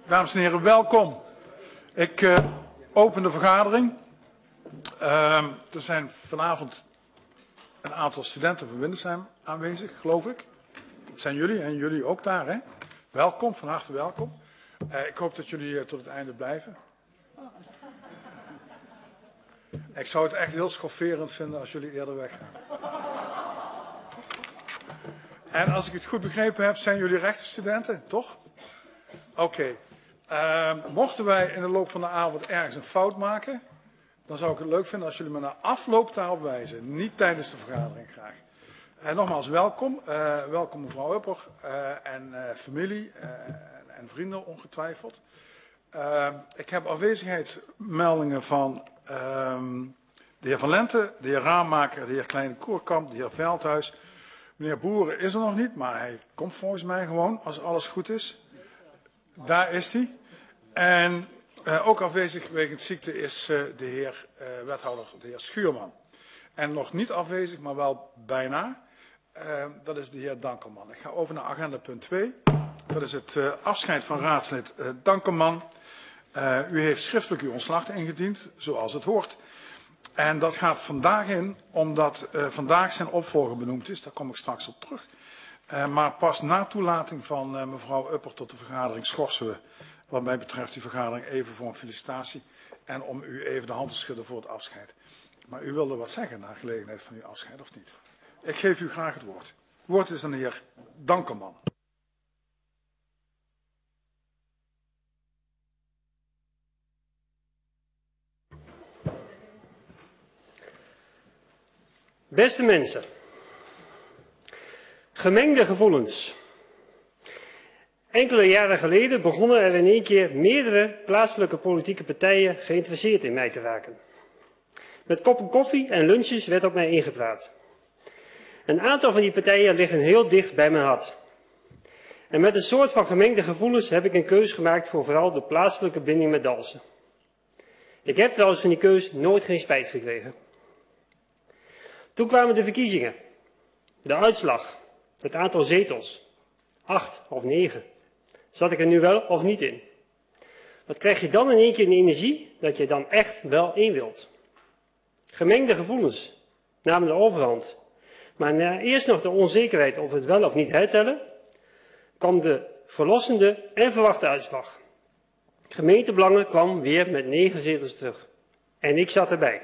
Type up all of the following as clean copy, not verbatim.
Dames en heren, welkom. Ik open de vergadering. Er zijn vanavond een aantal studenten van Windesheim aanwezig, geloof ik. Dat zijn jullie en jullie ook daar, hè? Welkom, van harte welkom. Ik hoop dat jullie tot het einde blijven. Ik zou het echt heel schofferend vinden als jullie eerder weggaan. En als ik het goed begrepen heb, zijn jullie rechtenstudenten, toch? Oké. Mochten wij in de loop van de avond ergens een fout maken, dan zou ik het leuk vinden als jullie me na afloop daarop wijzen. Niet tijdens de vergadering graag. Nogmaals welkom. Welkom mevrouw Upper en familie en vrienden ongetwijfeld. Ik heb afwezigheidsmeldingen van de heer Van Lente, de heer Raammaker, de heer Kleine-Koerkamp, de heer Veldhuis. Meneer Boeren is er nog niet, maar hij komt volgens mij gewoon als alles goed is. Daar is hij. En ook afwezig wegens ziekte is de heer wethouder, de heer Schuurman. En nog niet afwezig, maar wel bijna. Dat is de heer Dankelman. Ik ga over naar agenda punt 2. Dat is het afscheid van raadslid Dankelman. U heeft schriftelijk uw ontslag ingediend, zoals het hoort. En dat gaat vandaag in, omdat vandaag zijn opvolger benoemd is. Daar kom ik straks op terug. Maar pas na toelating van mevrouw Upper tot de vergadering schorsen we, wat mij betreft, die vergadering even voor een felicitatie. En om u even de hand te schudden voor het afscheid. Maar u wilde wat zeggen naar gelegenheid van uw afscheid, of niet? Ik geef u graag het woord. Het woord is aan de heer Dankelman. Beste mensen, gemengde gevoelens. Enkele jaren geleden begonnen er in één keer meerdere plaatselijke politieke partijen geïnteresseerd in mij te raken. Met koppen koffie en lunches werd op mij ingepraat. Een aantal van die partijen liggen heel dicht bij mijn hart. En met een soort van gemengde gevoelens heb ik een keus gemaakt voor vooral de plaatselijke binding met Dalfsen. Ik heb trouwens van die keus nooit geen spijt gekregen. Toen kwamen de verkiezingen, de uitslag, het aantal zetels, 8 of 9. Zat ik er nu wel of niet in? Wat krijg je dan in één keer een energie dat je dan echt wel in wilt? Gemengde gevoelens namen de overhand. Maar na eerst nog de onzekerheid over het wel of niet hertellen, kwam de verlossende en verwachte uitslag. Gemeentebelangen kwam weer met 9 zetels terug. En ik zat erbij.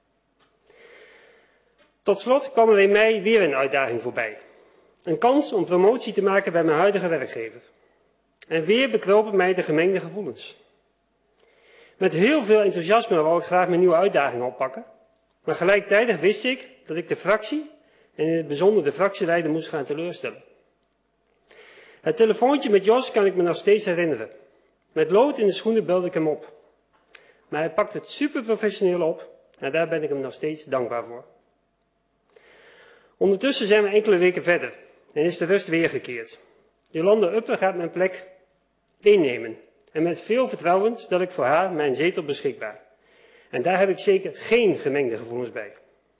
Tot slot kwam er in mei weer een uitdaging voorbij. Een kans om promotie te maken bij mijn huidige werkgever. En weer bekropen mij de gemengde gevoelens. Met heel veel enthousiasme wou ik graag mijn nieuwe uitdaging oppakken. Maar gelijktijdig wist ik dat ik de fractie, en in het bijzonder de fractieleider, moest gaan teleurstellen. Het telefoontje met Jos kan ik me nog steeds herinneren. Met lood in de schoenen belde ik hem op. Maar hij pakt het super professioneel op en daar ben ik hem nog steeds dankbaar voor. Ondertussen zijn we enkele weken verder en is de rust weergekeerd. Jolanda Upper gaat mijn plek innemen en met veel vertrouwen stel ik voor haar mijn zetel beschikbaar. En daar heb ik zeker geen gemengde gevoelens bij.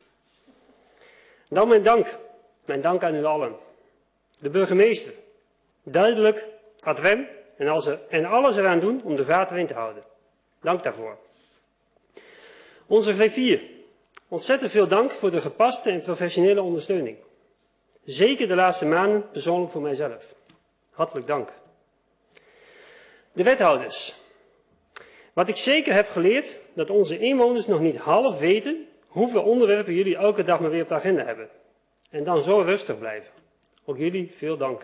Dan mijn dank aan u allen. De burgemeester, duidelijk, ad rem en alles eraan doen om de vaart erin te houden. Dank daarvoor. Onze griffier. Ontzettend veel dank voor de gepaste en professionele ondersteuning. Zeker de laatste maanden persoonlijk voor mijzelf. Hartelijk dank. De wethouders. Wat ik zeker heb geleerd, dat onze inwoners nog niet half weten hoeveel onderwerpen jullie elke dag maar weer op de agenda hebben. En dan zo rustig blijven. Ook jullie veel dank.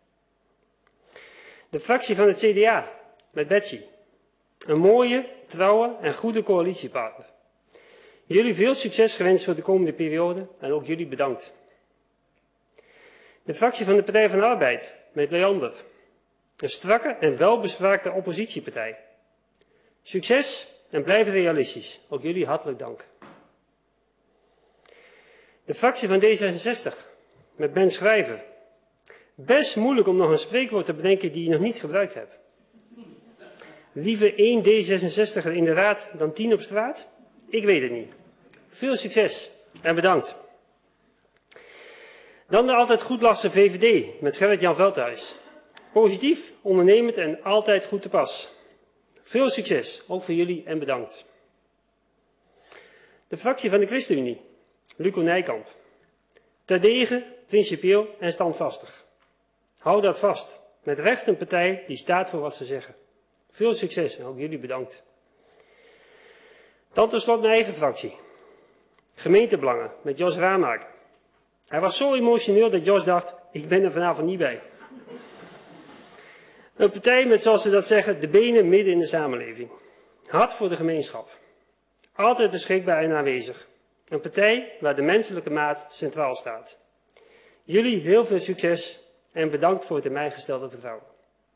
De fractie van het CDA, met Betsy. Een mooie, trouwe en goede coalitiepartner. Jullie veel succes gewenst voor de komende periode en ook jullie bedankt. De fractie van de Partij van de Arbeid, met Leander. Een strakke en welbespraakte oppositiepartij. Succes en blijf realistisch. Ook jullie hartelijk dank. De fractie van D66, met Ben Schrijver. Best moeilijk om nog een spreekwoord te bedenken die je nog niet gebruikt hebt. Liever 1 D66er in de raad dan 10 op straat? Ik weet het niet. Veel succes en bedankt. Dan de altijd goed lachse VVD met Gerrit-Jan Veldhuis. Positief, ondernemend en altijd goed te pas. Veel succes, ook voor jullie en bedankt. De fractie van de ChristenUnie, Luco Nijkamp. Terdege, principieel en standvastig. Hou dat vast. Met recht een partij die staat voor wat ze zeggen. Veel succes en ook jullie bedankt. Dan tenslotte mijn eigen fractie. Gemeentebelangen met Jos Raamaker. Hij was zo emotioneel dat Jos dacht, ik ben er vanavond niet bij. Een partij met, zoals ze dat zeggen, de benen midden in de samenleving. Hard voor de gemeenschap. Altijd beschikbaar en aanwezig. Een partij waar de menselijke maat centraal staat. Jullie heel veel succes en bedankt voor het in mij gestelde vertrouwen.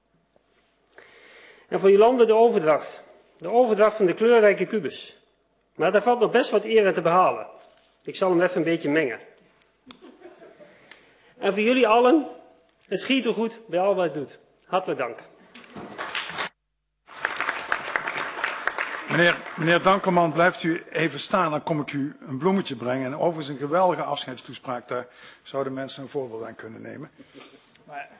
En voor Jolande de overdracht. De overdracht van de kleurrijke kubus. Maar daar valt nog best wat eer aan te behalen. Ik zal hem even een beetje mengen. En voor jullie allen, het schiet er goed bij al wat het doet. Hartelijk dank. Meneer Dankerman, blijft u even staan, dan kom ik u een bloemetje brengen. En overigens een geweldige afscheidstoespraak, daar zouden mensen een voorbeeld aan kunnen nemen. Maar...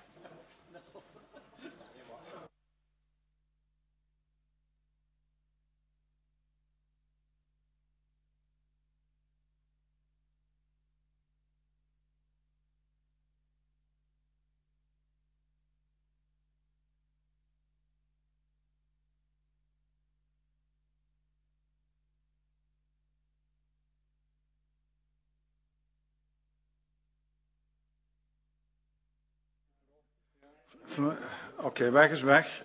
Oké, weg is weg.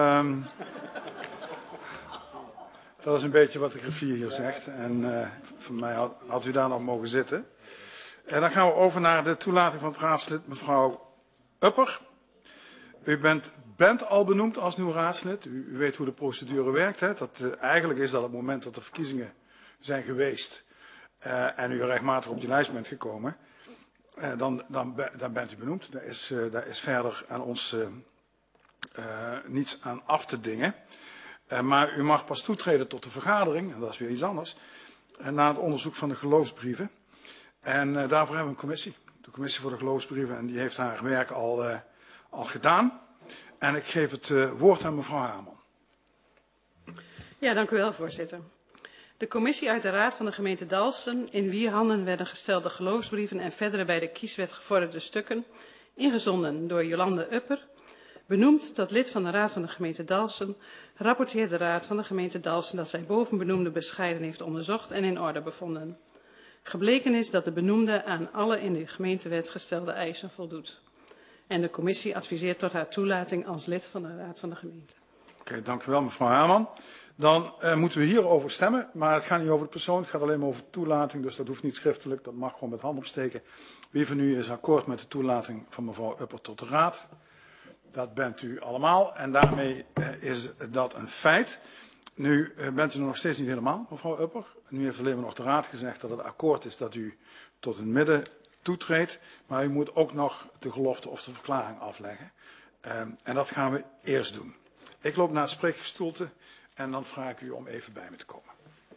Dat is een beetje wat de griffier hier zegt. En voor mij had u daar nog mogen zitten. En dan gaan we over naar de toelating van het raadslid mevrouw Upper. U bent al benoemd als nieuw raadslid. U weet hoe de procedure werkt. Hè? Eigenlijk is dat het moment dat de verkiezingen zijn geweest. En u rechtmatig op die lijst bent gekomen. Dan bent u benoemd. Daar is verder aan ons niets aan af te dingen. Maar u mag pas toetreden tot de vergadering, en dat is weer iets anders, na het onderzoek van de geloofsbrieven. En daarvoor hebben we een commissie. De commissie voor de geloofsbrieven, en die heeft haar werk al gedaan. En ik geef het woord aan mevrouw Haarman. Ja, dank u wel, voorzitter. De commissie uit de Raad van de gemeente Dalfsen, in wier handen werden gestelde geloofsbrieven en verdere bij de kieswet gevorderde stukken, ingezonden door Jolande Upper, benoemd tot lid van de Raad van de gemeente Dalfsen, rapporteert de Raad van de gemeente Dalfsen dat zij bovenbenoemde bescheiden heeft onderzocht en in orde bevonden. Gebleken is dat de benoemde aan alle in de gemeentewet gestelde eisen voldoet. En de commissie adviseert tot haar toelating als lid van de Raad van de gemeente. Oké, dank u wel mevrouw Haarman. Dan moeten we hierover stemmen, maar het gaat niet over de persoon, het gaat alleen maar over de toelating, dus dat hoeft niet schriftelijk, dat mag gewoon met hand opsteken. Wie van u is akkoord met de toelating van mevrouw Upper tot de Raad? Dat bent u allemaal en daarmee is dat een feit. Nu bent u er nog steeds niet helemaal, mevrouw Upper. Nu heeft alleen maar nog de Raad gezegd dat het akkoord is dat u tot het midden toetreedt, maar u moet ook nog de gelofte of de verklaring afleggen. En dat gaan we eerst doen. Ik loop naar het spreekgestoelte en dan vraag ik u om even bij me te komen.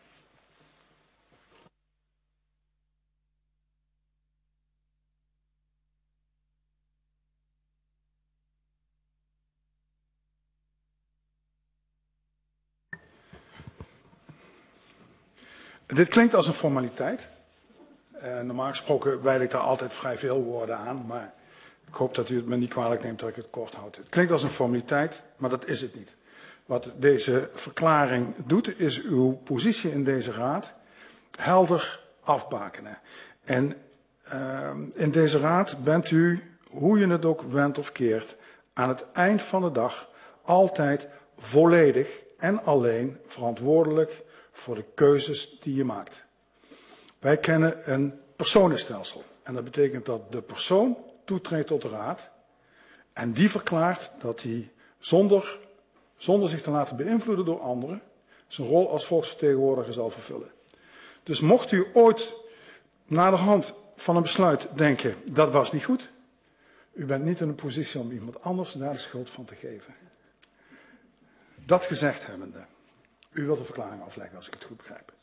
Dit klinkt als een formaliteit. Normaal gesproken wijd ik daar altijd vrij veel woorden aan, maar ik hoop dat u het me niet kwalijk neemt dat ik het kort houd. Het klinkt als een formaliteit, maar dat is het niet. Wat deze verklaring doet, is uw positie in deze raad helder afbakenen. En in deze raad bent u, hoe je het ook wendt of keert, aan het eind van de dag altijd volledig en alleen verantwoordelijk voor de keuzes die je maakt. Wij kennen een personenstelsel. En dat betekent dat de persoon toetreedt tot de raad. En die verklaart dat hij zonder zich te laten beïnvloeden door anderen zijn rol als volksvertegenwoordiger zal vervullen. Dus mocht u ooit naderhand van een besluit denken, dat was niet goed. U bent niet in een positie om iemand anders daar de schuld van te geven. Dat gezegd hebbende. U wilt een verklaring afleggen als ik het goed begrijp.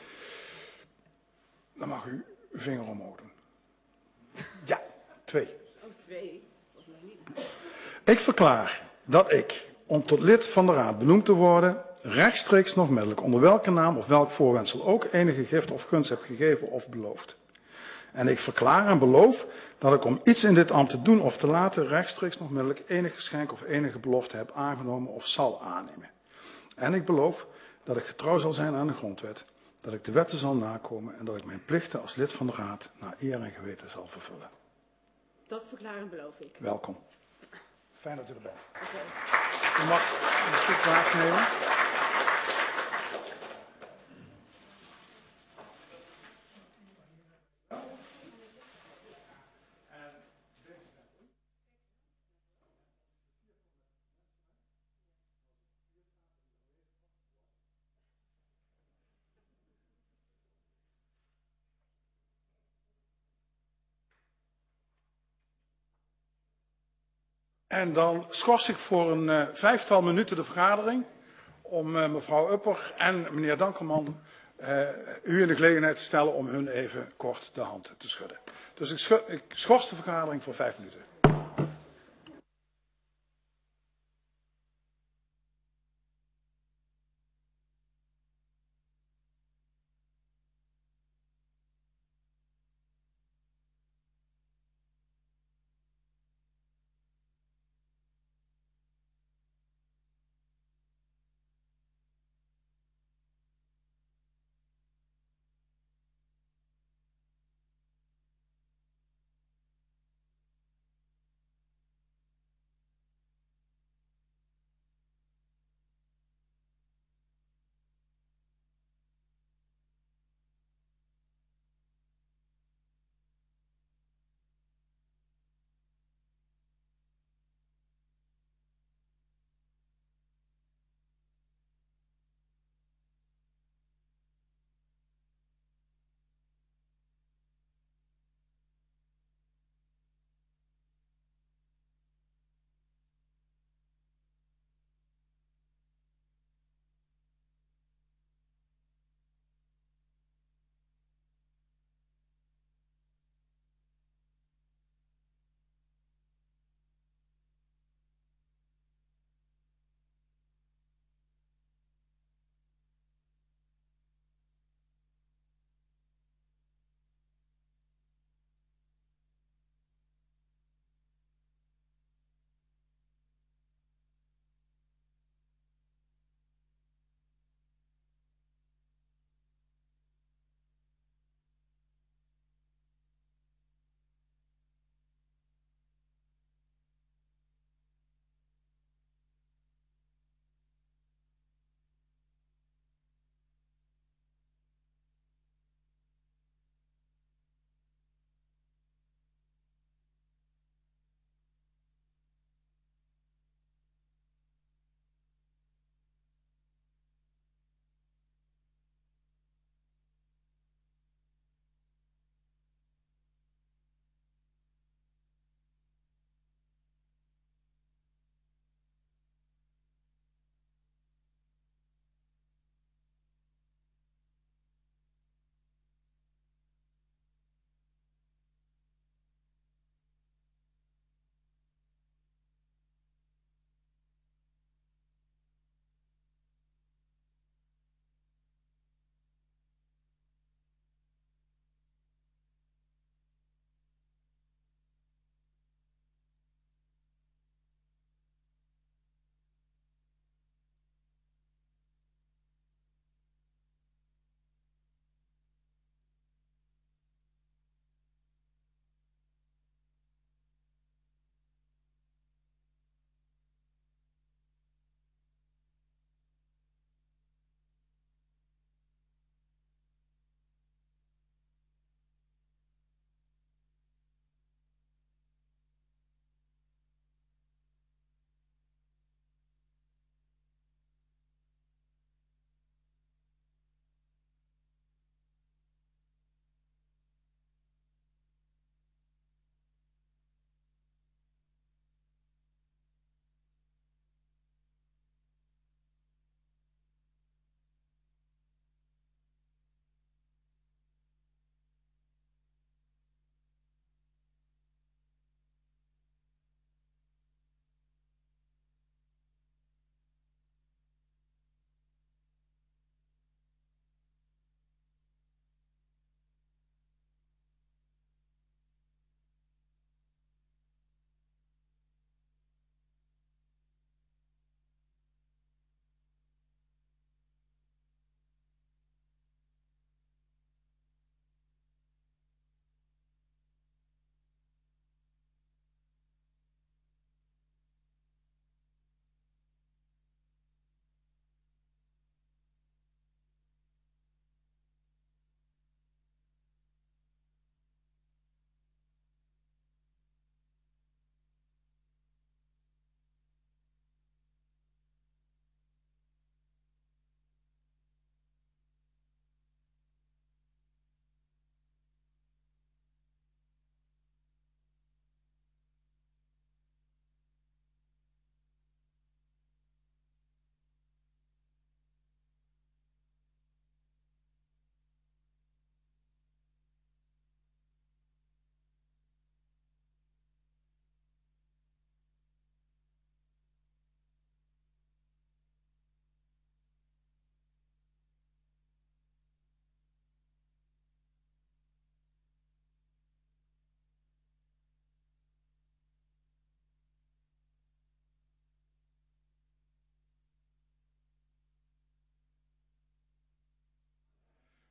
Dan mag u uw vinger omhoog doen. Ja, 2. Oh, 2. Ik verklaar dat ik, om tot lid van de Raad benoemd te worden, rechtstreeks nog middelijk, onder welke naam of welk voorwendsel ook, enige gift of gunst heb gegeven of beloofd. En ik verklaar en beloof dat ik om iets in dit ambt te doen of te laten rechtstreeks nog middelijk enig geschenk of enige belofte heb aangenomen of zal aannemen. En ik beloof dat ik getrouw zal zijn aan de grondwet, dat ik de wetten zal nakomen en dat ik mijn plichten als lid van de Raad naar eer en geweten zal vervullen. Dat verklaar en beloof ik. Welkom. Fijn dat u er bent. U mag een stuk plaatsnemen. En dan schors ik voor een 5-tal minuten de vergadering om mevrouw Upper en meneer Dankelman u in de gelegenheid te stellen om hun even kort de hand te schudden. Dus ik schors de vergadering voor 5 minuten.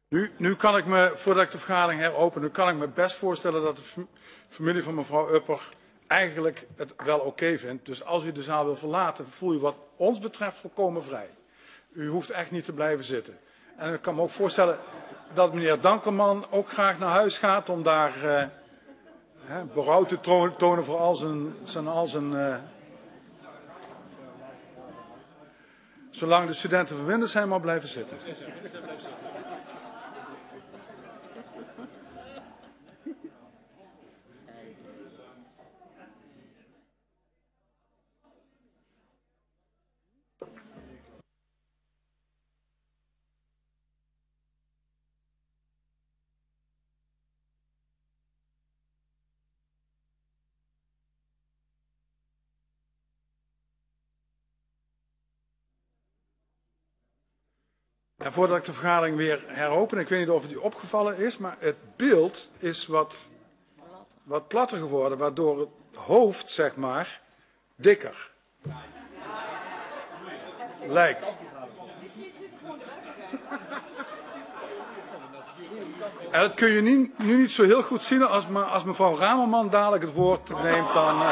Nu kan ik me, voordat ik de vergadering heropen, nu kan ik me best voorstellen dat de familie van mevrouw Upper eigenlijk het wel oké vindt. Dus als u de zaal wil verlaten, voel u wat ons betreft volkomen vrij. U hoeft echt niet te blijven zitten. En ik kan me ook voorstellen dat meneer Dankelman ook graag naar huis gaat om daar berouw te tonen voor al zijn zolang de studenten verwinderd zijn, maar blijven zitten. En voordat ik de vergadering weer heropen, ik weet niet of het u opgevallen is, maar het beeld is wat platter geworden, waardoor het hoofd, zeg maar, dikker lijkt. En dat kun je nu niet zo heel goed zien als mevrouw Ramerman dadelijk het woord neemt dan...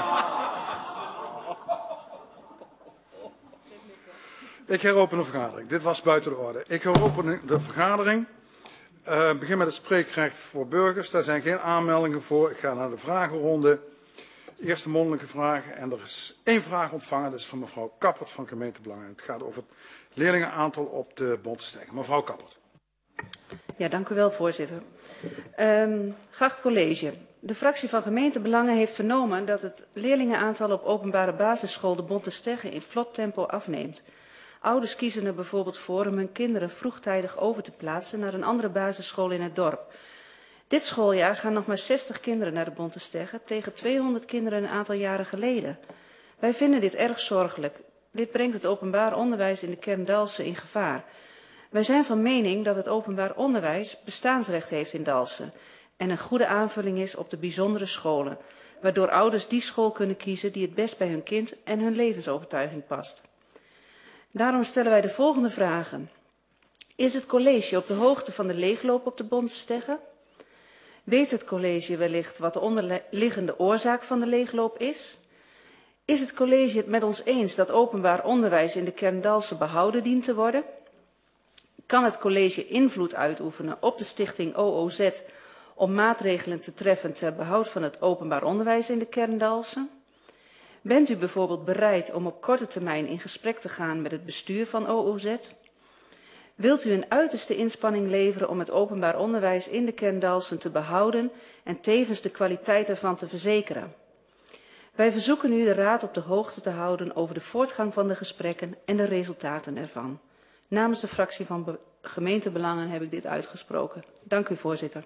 Ik heropen de vergadering. Dit was buiten de orde. Ik heropen de vergadering. Ik begin met het spreekrecht voor burgers. Daar zijn geen aanmeldingen voor. Ik ga naar de vragenronde. Eerste mondelijke vragen. En er is 1 vraag ontvangen. Dat is van mevrouw Kappert van Gemeentebelangen. Het gaat over het leerlingenaantal op de Bontesteg. Mevrouw Kappert. Ja, dank u wel, voorzitter. Geacht college. De fractie van Gemeentebelangen heeft vernomen dat het leerlingenaantal op openbare basisschool de Bontesteg in vlot tempo afneemt. Ouders kiezen er bijvoorbeeld voor om hun kinderen vroegtijdig over te plaatsen naar een andere basisschool in het dorp. Dit schooljaar gaan nog maar 60 kinderen naar de Bontesteg tegen 200 kinderen een aantal jaren geleden. Wij vinden dit erg zorgelijk. Dit brengt het openbaar onderwijs in de kern Dalfsen in gevaar. Wij zijn van mening dat het openbaar onderwijs bestaansrecht heeft in Dalfsen en een goede aanvulling is op de bijzondere scholen, waardoor ouders die school kunnen kiezen die het best bij hun kind en hun levensovertuiging past. Daarom stellen wij de volgende vragen. Is het college op de hoogte van de leegloop op de Bontesteg? Weet het college wellicht wat de onderliggende oorzaak van de leegloop is? Is het college het met ons eens dat openbaar onderwijs in de kern Dalfsen behouden dient te worden? Kan het college invloed uitoefenen op de stichting OOZ om maatregelen te treffen ter behoud van het openbaar onderwijs in de kern Dalfsen? Bent u bijvoorbeeld bereid om op korte termijn in gesprek te gaan met het bestuur van OOZ? Wilt u een uiterste inspanning leveren om het openbaar onderwijs in de kern Dalfsen te behouden en tevens de kwaliteit ervan te verzekeren? Wij verzoeken u de raad op de hoogte te houden over de voortgang van de gesprekken en de resultaten ervan. Namens de fractie van Gemeentebelangen heb ik dit uitgesproken. Dank u, voorzitter.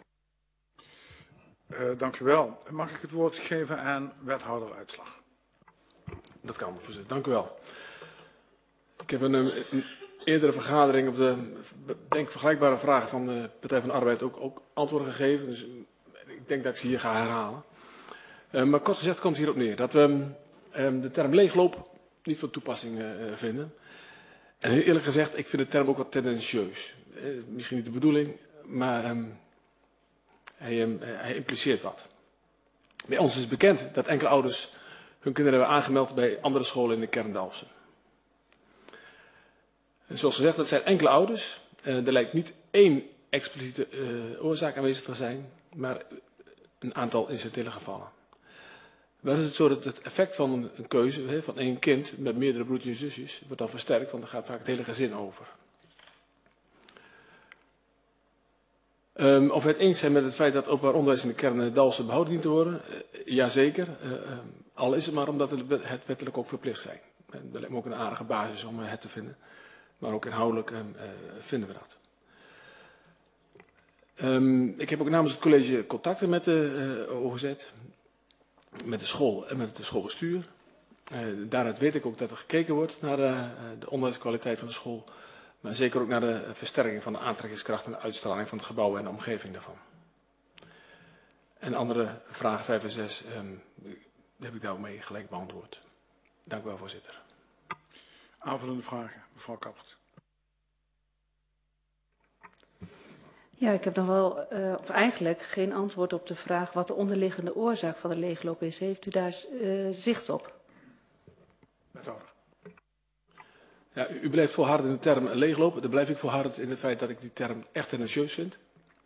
Dank u wel. Mag ik het woord geven aan wethouder Uitslag? Dat kan, voorzitter. Dank u wel. Ik heb een eerdere vergadering op de vergelijkbare vragen van de Partij van de Arbeid ook antwoorden gegeven. Dus ik denk dat ik ze hier ga herhalen. Maar kort gezegd komt het hierop neer dat we de term leegloop niet van toepassing vinden. En heel eerlijk gezegd, ik vind de term ook wat tendentieus. Misschien niet de bedoeling, maar hij impliceert wat. Bij ons is bekend dat enkele ouders hun kinderen hebben aangemeld bij andere scholen in de kern Dalfsen. Zoals gezegd, dat zijn enkele ouders. Er lijkt niet één expliciete oorzaak aanwezig te zijn, maar een aantal incidentele gevallen. Wel is het zo dat het effect van een keuze van één kind met meerdere broertjes en zusjes wordt dan versterkt, want daar gaat vaak het hele gezin over. Of we het eens zijn met het feit dat openbaar onderwijs in de kern Dalfsen behouden dient te worden? Jazeker. Al is het maar omdat het wettelijk ook verplicht zijn. En dat lijkt me ook een aardige basis om het te vinden. Maar ook inhoudelijk vinden we dat. Ik heb ook namens het college contacten met de OOZ, met de school en met het schoolbestuur. Daaruit weet ik ook dat er gekeken wordt naar de onderwijskwaliteit van de school. Maar zeker ook naar de versterking van de aantrekkingskracht en de uitstraling van het gebouw en de omgeving daarvan. En andere vragen 5 en 6 heb ik daar ook mee gelijk beantwoord. Dank u wel, voorzitter. Aanvullende vragen, mevrouw Kappert. Ja, ik heb nog wel, of eigenlijk geen antwoord op de vraag wat de onderliggende oorzaak van de leegloop is. Heeft u daar zicht op? Wethouder. Ja, u blijft volharden in de term leeglopen. Dan blijf ik volharden in het feit dat ik die term echt tendentieus vind.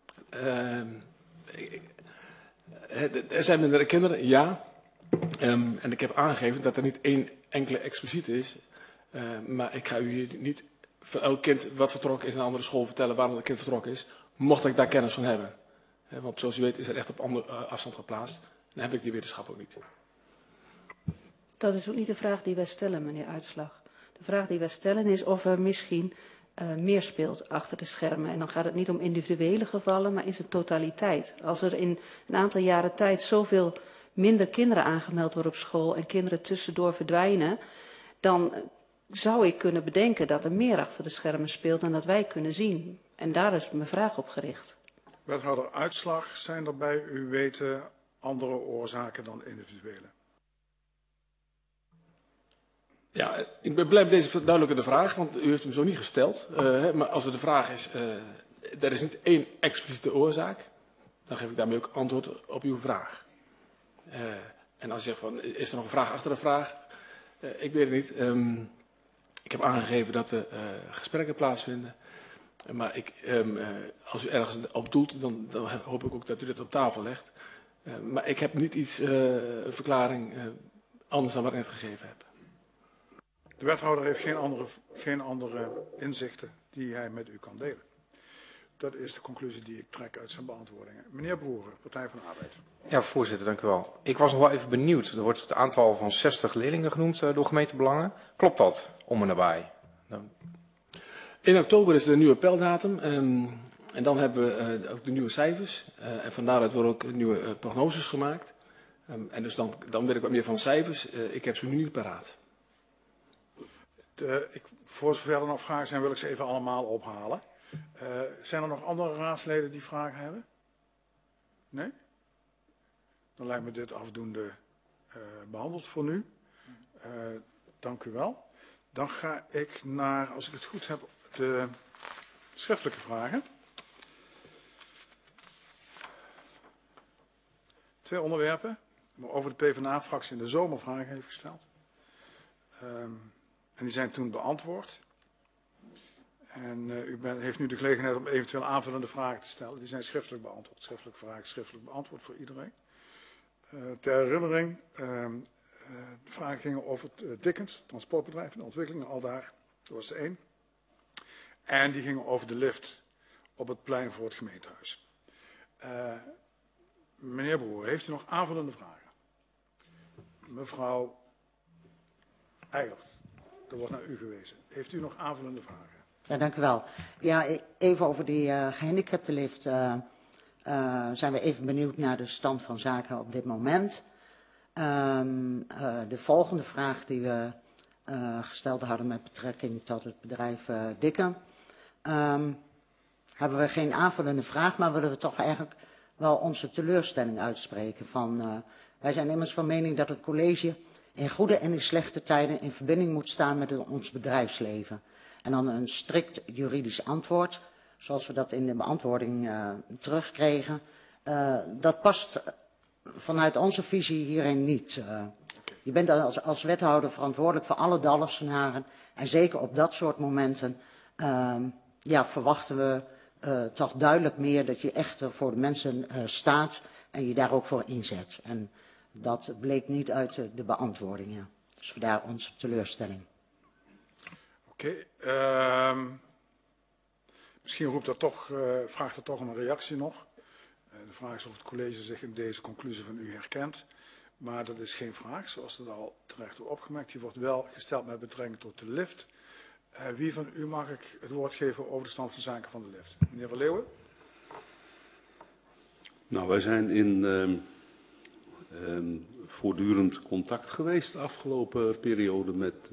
Er zijn mindere kinderen, ja. En ik heb aangegeven dat er niet één enkele expliciet is. Maar ik ga u hier niet van elk kind wat vertrokken is in een andere school vertellen waarom het kind vertrokken is. Mocht ik daar kennis van hebben. Want zoals u weet is er echt op andere afstand geplaatst. Dan heb ik die wetenschap ook niet. Dat is ook niet de vraag die wij stellen, meneer Uitslag. De vraag die wij stellen is of er misschien meer speelt achter de schermen. En dan gaat het niet om individuele gevallen, maar in zijn totaliteit. Als er in een aantal jaren tijd zoveel minder kinderen aangemeld worden op school en kinderen tussendoor verdwijnen, dan zou ik kunnen bedenken dat er meer achter de schermen speelt dan dat wij kunnen zien. En daar is mijn vraag op gericht. Wethouder Uitslag, zijn er bij u weten andere oorzaken dan individuele? Ja, ik ben blij met deze verduidelijkende vraag, want u heeft hem zo niet gesteld. Maar als er de vraag is, er is niet één expliciete oorzaak, dan geef ik daarmee ook antwoord op uw vraag. En als je zegt van, is er nog een vraag achter de vraag? Ik weet het niet. Ik heb aangegeven dat er gesprekken plaatsvinden. Maar als u ergens op doelt, dan hoop ik ook dat u dat op tafel legt. Maar ik heb niet een verklaring anders dan wat ik net gegeven heb. De wethouder heeft geen andere inzichten die hij met u kan delen. Dat is de conclusie die ik trek uit zijn beantwoordingen. Meneer Broeren, Partij van de Arbeid. Ja, voorzitter, dank u wel. Ik was nog wel even benieuwd. Er wordt het aantal van 60 leerlingen genoemd door gemeentebelangen. Klopt dat, om en nabij? In oktober is de nieuwe peldatum. En dan hebben we ook de nieuwe cijfers. En van daaruit worden ook nieuwe prognoses gemaakt. En dus dan weet ik wat meer van cijfers. Ik heb ze nu niet paraat. Voor zover er nog vragen zijn, wil ik ze even allemaal ophalen. Zijn er nog andere raadsleden die vragen hebben? Nee? Dan lijkt me dit afdoende behandeld voor nu. Dank u wel. Dan ga ik naar, als ik het goed heb, de schriftelijke vragen. 2 onderwerpen waarover de PvdA-fractie in de zomer vragen heeft gesteld. En die zijn toen beantwoord. En u heeft nu de gelegenheid om eventueel aanvullende vragen te stellen. Die zijn schriftelijk beantwoord. Schriftelijke vragen, schriftelijk beantwoord voor iedereen. Ter herinnering, de vragen gingen over het Dickens, transportbedrijf en de ontwikkeling, al daar. Dat was de 1. En die gingen over de lift op het plein voor het gemeentehuis. Meneer Broer, heeft u nog aanvullende vragen? Mevrouw Eilert, er wordt naar u gewezen. Heeft u nog aanvullende vragen? Ja, dank u wel. Ja, even over die gehandicaptenlift. Zijn we even benieuwd naar de stand van zaken op dit moment. De volgende vraag die we gesteld hadden met betrekking tot het bedrijf Dikke. Hebben we geen aanvullende vraag, maar willen we toch eigenlijk wel onze teleurstelling uitspreken. Wij zijn immers van mening dat het college in goede en in slechte tijden in verbinding moet staan met ons bedrijfsleven. En dan een strikt juridisch antwoord, zoals we dat in de beantwoording terugkregen. Dat past vanuit onze visie hierin niet. Je bent als wethouder verantwoordelijk voor alle Dalfsenaren. En zeker op dat soort momenten verwachten we toch duidelijk meer dat je echt voor de mensen staat en je daar ook voor inzet. En dat bleek niet uit de beantwoordingen. Dus vandaar onze teleurstelling. Oké. Misschien vraagt er toch een reactie nog. De vraag is of het college zich in deze conclusie van u herkent. Maar dat is geen vraag, zoals het al terecht wordt opgemerkt. Die wordt wel gesteld met betrekking tot de lift. Wie van u mag ik het woord geven over de stand van zaken van de lift? Meneer Van Leeuwen? Nou, wij zijn in voortdurend contact geweest de afgelopen periode met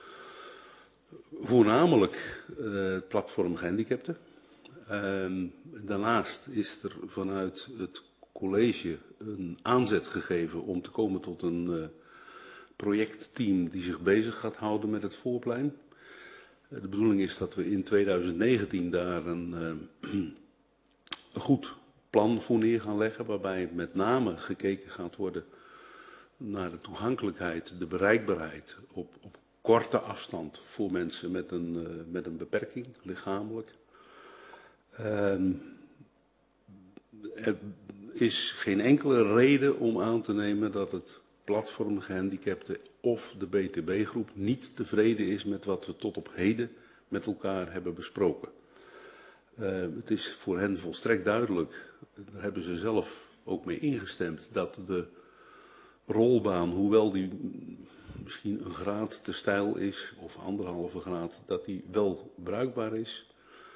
voornamelijk het platform gehandicapten. Daarnaast is er vanuit het college een aanzet gegeven om te komen tot een projectteam die zich bezig gaat houden met het voorplein. De bedoeling is dat we in 2019 daar een een goed plan voor neer gaan leggen, waarbij met name gekeken gaat worden naar de toegankelijkheid, de bereikbaarheid op korte afstand voor mensen met een beperking, lichamelijk. Er is geen enkele reden om aan te nemen dat het platform gehandicapten of de BTB-groep niet tevreden is met wat we tot op heden met elkaar hebben besproken. Het is voor hen volstrekt duidelijk, daar hebben ze zelf ook mee ingestemd, dat de rolbaan, hoewel die misschien een graad te steil is, of 1,5 graad, dat die wel bruikbaar is.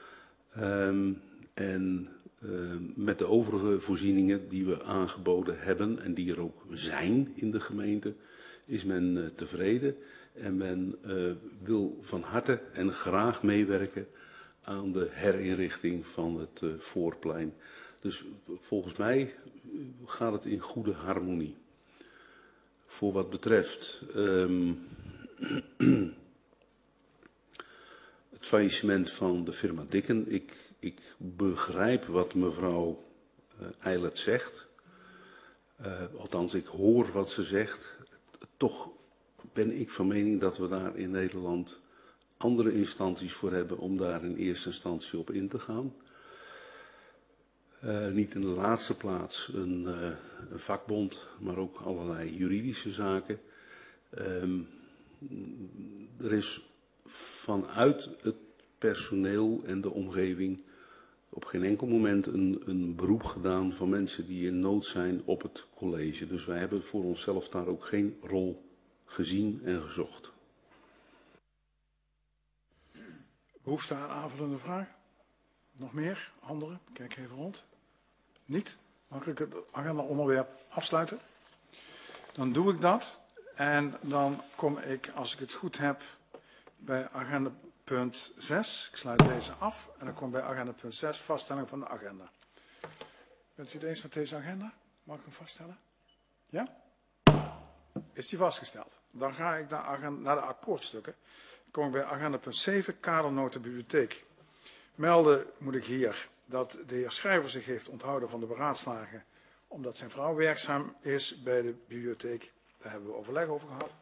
Met de overige voorzieningen die we aangeboden hebben en die er ook zijn in de gemeente, is men tevreden. En men wil van harte en graag meewerken aan de herinrichting van het voorplein. Dus volgens mij gaat het in goede harmonie. Voor wat betreft het faillissement van de firma Dikken, ik begrijp wat mevrouw Eilert zegt. Althans, ik hoor wat ze zegt. Toch ben ik van mening dat we daar in Nederland andere instanties voor hebben om daar in eerste instantie op in te gaan. Niet in de laatste plaats een vakbond, maar ook allerlei juridische zaken. Er is vanuit het personeel en de omgeving op geen enkel moment een beroep gedaan van mensen die in nood zijn op het college. Dus wij hebben voor onszelf daar ook geen rol gezien en gezocht. Behoefte aan aanvullende vraag? Nog meer? Anderen? Kijk even rond. Niet? Mag ik het agenda-onderwerp afsluiten? Dan doe ik dat. En dan kom ik, als ik het goed heb, bij agenda punt 6. Ik sluit deze af. En dan kom ik bij agenda punt 6, vaststelling van de agenda. Bent u het eens met deze agenda? Mag ik hem vaststellen? Ja? Is die vastgesteld? Dan ga ik naar de akkoordstukken. Dan kom ik bij agenda punt 7, kadernota bibliotheek. Melden moet ik hier dat de heer Schrijver zich heeft onthouden van de beraadslagen, omdat zijn vrouw werkzaam is bij de bibliotheek. Daar hebben we overleg over gehad.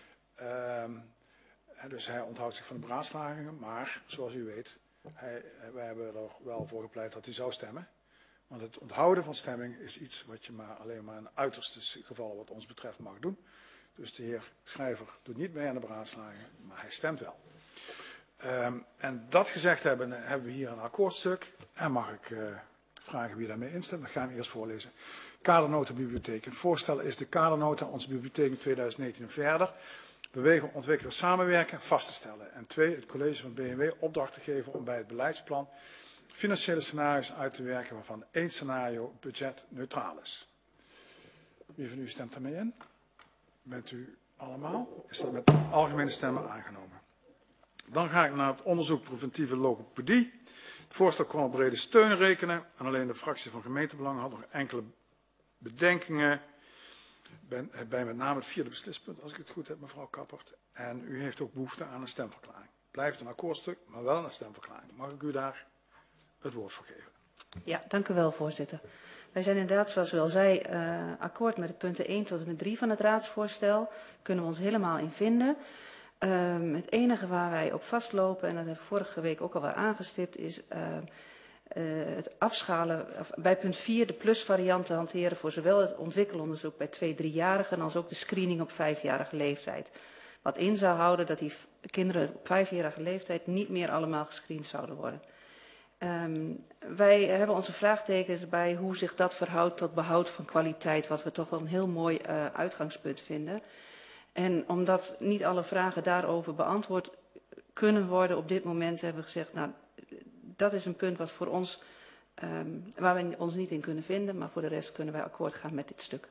Dus hij onthoudt zich van de beraadslagingen, maar zoals u weet, wij hebben er wel voor gepleit dat hij zou stemmen. Want het onthouden van stemming is iets wat je alleen maar in uiterste gevallen wat ons betreft mag doen. Dus de heer Schrijver doet niet mee aan de beraadslagingen, maar hij stemt wel. En dat gezegd hebben we hier een akkoordstuk. En mag ik vragen wie daarmee instemt? Dat gaan we eerst voorlezen. Kadernota bibliotheek. Het voorstel is de kadernota onze bibliotheek in 2019 en verder. Bewegen, ontwikkelen, samenwerken, vast te stellen. En 2, het college van BNW opdracht te geven om bij het beleidsplan financiële scenario's uit te werken waarvan 1 scenario budgetneutraal is. Wie van u stemt daarmee in? Bent u allemaal? Is dat met algemene stemmen aangenomen? Dan ga ik naar het onderzoek preventieve logopedie. Het voorstel kon op brede steun rekenen. En alleen de fractie van gemeentebelangen had nog enkele bedenkingen. Bij met name het 4e beslispunt, als ik het goed heb, mevrouw Kappert. En u heeft ook behoefte aan een stemverklaring. Blijft een akkoordstuk, maar wel een stemverklaring. Mag ik u daar het woord voor geven? Ja, dank u wel, voorzitter. Wij zijn inderdaad, zoals u al zei, akkoord met de punten 1 tot en met 3 van het raadsvoorstel. Kunnen we ons helemaal in vinden. Het enige waar wij op vastlopen, en dat hebben we vorige week ook alweer aangestipt, is het afschalen, bij punt 4 de plusvarianten hanteren voor zowel het ontwikkelonderzoek bij 2-3-jarigen als ook de screening op 5-jarige leeftijd. Wat in zou houden dat die kinderen op 5-jarige leeftijd niet meer allemaal gescreend zouden worden. Wij hebben onze vraagtekens bij hoe zich dat verhoudt tot behoud van kwaliteit, wat we toch wel een heel mooi uitgangspunt vinden. En omdat niet alle vragen daarover beantwoord kunnen worden op dit moment, hebben we gezegd, nou, dat is een punt wat voor ons, waar we ons niet in kunnen vinden, maar voor de rest kunnen wij akkoord gaan met dit stuk.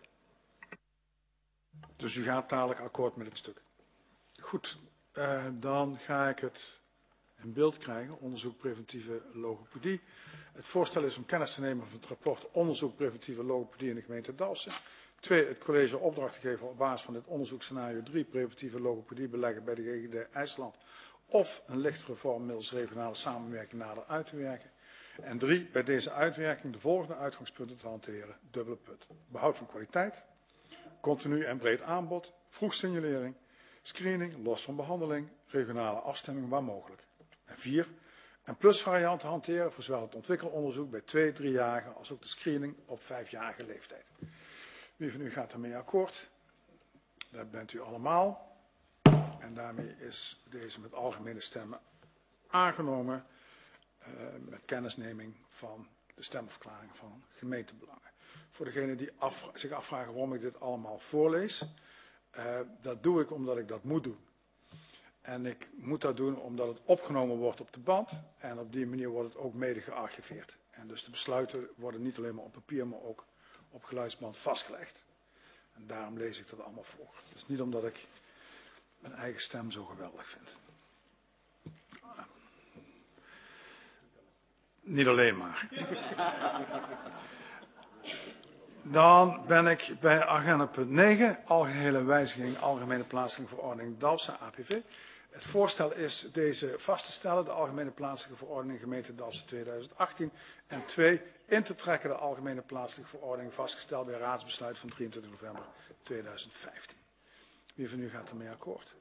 Dus u gaat dadelijk akkoord met het stuk. Goed, dan ga ik het in beeld krijgen, onderzoek preventieve logopedie. Het voorstel is om kennis te nemen van het rapport onderzoek preventieve logopedie in de gemeente Dalfsen. 2, het college opdracht te geven op basis van dit onderzoek scenario 3 preventieve logopedie beleggen bij de GGD IJsland of een lichtere vorm middels regionale samenwerking nader uit te werken. En 3, bij deze uitwerking de volgende uitgangspunten te hanteren. Dubbele punt. Behoud van kwaliteit, continu en breed aanbod, vroegsignalering, screening, los van behandeling, regionale afstemming waar mogelijk. En 4, een plusvariant hanteren voor zowel het ontwikkelonderzoek bij 2, 3-jarigen als ook de screening op 5-jarige leeftijd. Wie van u gaat daarmee akkoord? Dat bent u allemaal. En daarmee is deze met algemene stemmen aangenomen met kennisneming van de stemverklaring van gemeentebelangen. Voor degenen die zich afvragen waarom ik dit allemaal voorlees, dat doe ik omdat ik dat moet doen. En ik moet dat doen omdat het opgenomen wordt op de band en op die manier wordt het ook mede gearchiveerd. En dus de besluiten worden niet alleen maar op papier, maar ook op geluidsband vastgelegd. En daarom lees ik dat allemaal voor. Dus niet omdat ik mijn eigen stem zo geweldig vind. Niet alleen maar. Dan ben ik bij agenda punt 9, algehele wijziging, algemene plaatselijke verordening Dalfsen APV. Het voorstel is deze vast te stellen, de algemene plaatselijke verordening gemeente Dalfsen 2018. En 2, in te trekken de algemene plaatselijke verordening vastgesteld bij raadsbesluit van 23 november 2015. Wie van u gaat ermee akkoord?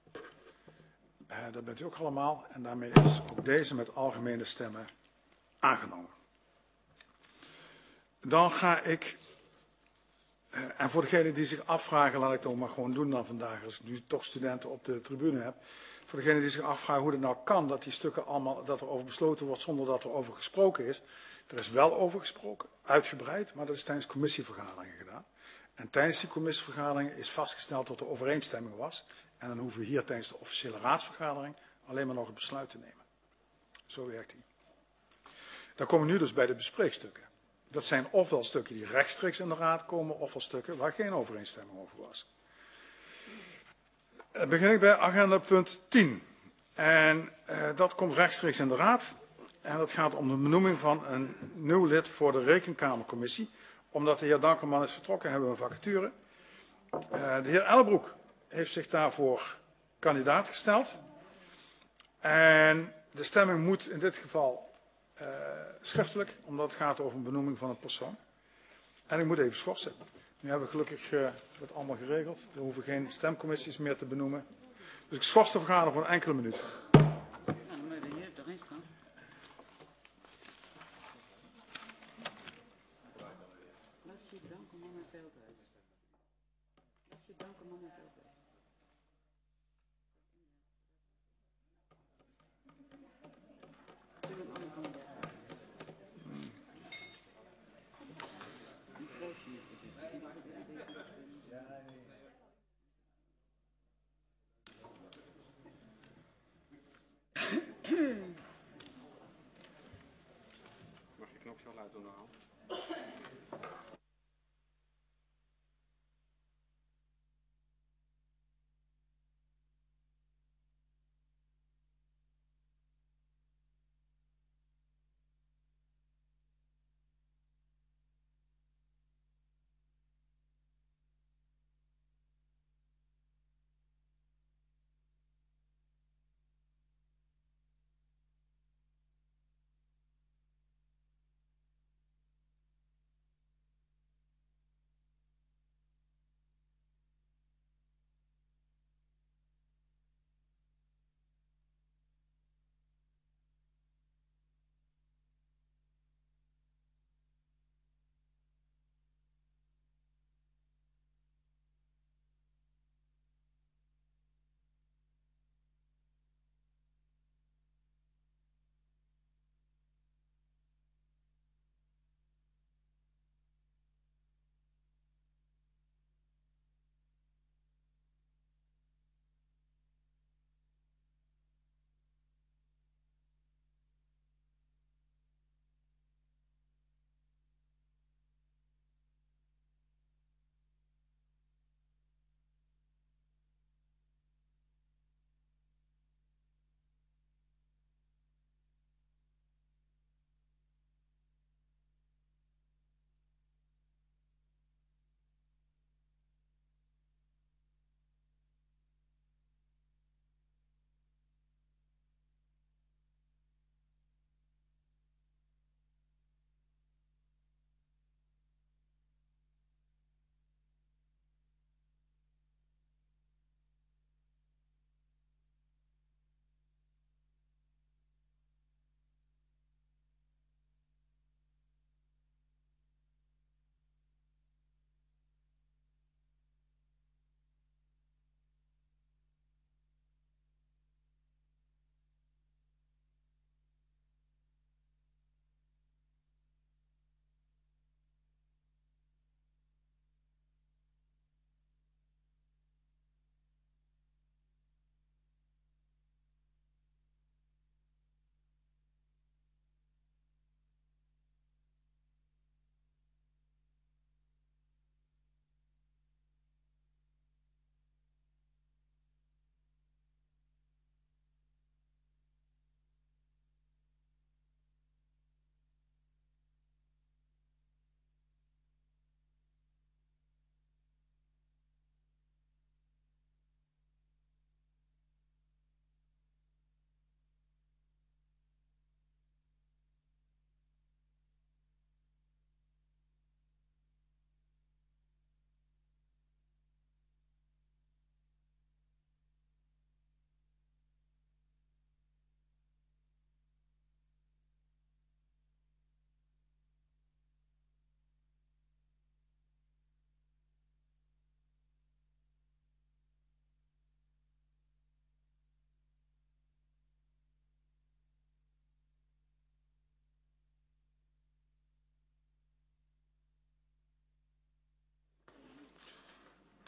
Dat bent u ook allemaal en daarmee is ook deze met algemene stemmen aangenomen. Dan ga ik, en voor degenen die zich afvragen, laat ik het ook maar gewoon doen dan vandaag, als ik nu toch studenten op de tribune heb. Voor degenen die zich afvragen hoe het nou kan dat die stukken allemaal, dat er over besloten wordt zonder dat er over gesproken is. Er is wel over gesproken, uitgebreid, maar dat is tijdens commissievergaderingen gedaan. En tijdens die commissievergaderingen is vastgesteld dat er overeenstemming was. En dan hoeven we hier tijdens de officiële raadsvergadering alleen maar nog een besluit te nemen. Zo werkt die. Dan komen we nu dus bij de bespreekstukken. Dat zijn ofwel stukken die rechtstreeks in de raad komen, ofwel stukken waar geen overeenstemming over was. Dan begin ik bij agenda punt 10. En dat komt rechtstreeks in de raad. En dat gaat om de benoeming van een nieuw lid voor de Rekenkamercommissie. Omdat de heer Dankerman is vertrokken, hebben we een vacature. De heer Ellebroek heeft zich daarvoor kandidaat gesteld. En de stemming moet in dit geval schriftelijk, omdat het gaat over een benoeming van een persoon. En ik moet even schorsen. Nu hebben we gelukkig het allemaal geregeld. We hoeven geen stemcommissies meer te benoemen. Dus ik schors de vergadering voor een enkele minuut. Dan moet je de heer erin staan. Mag je knopje al uit doen nou?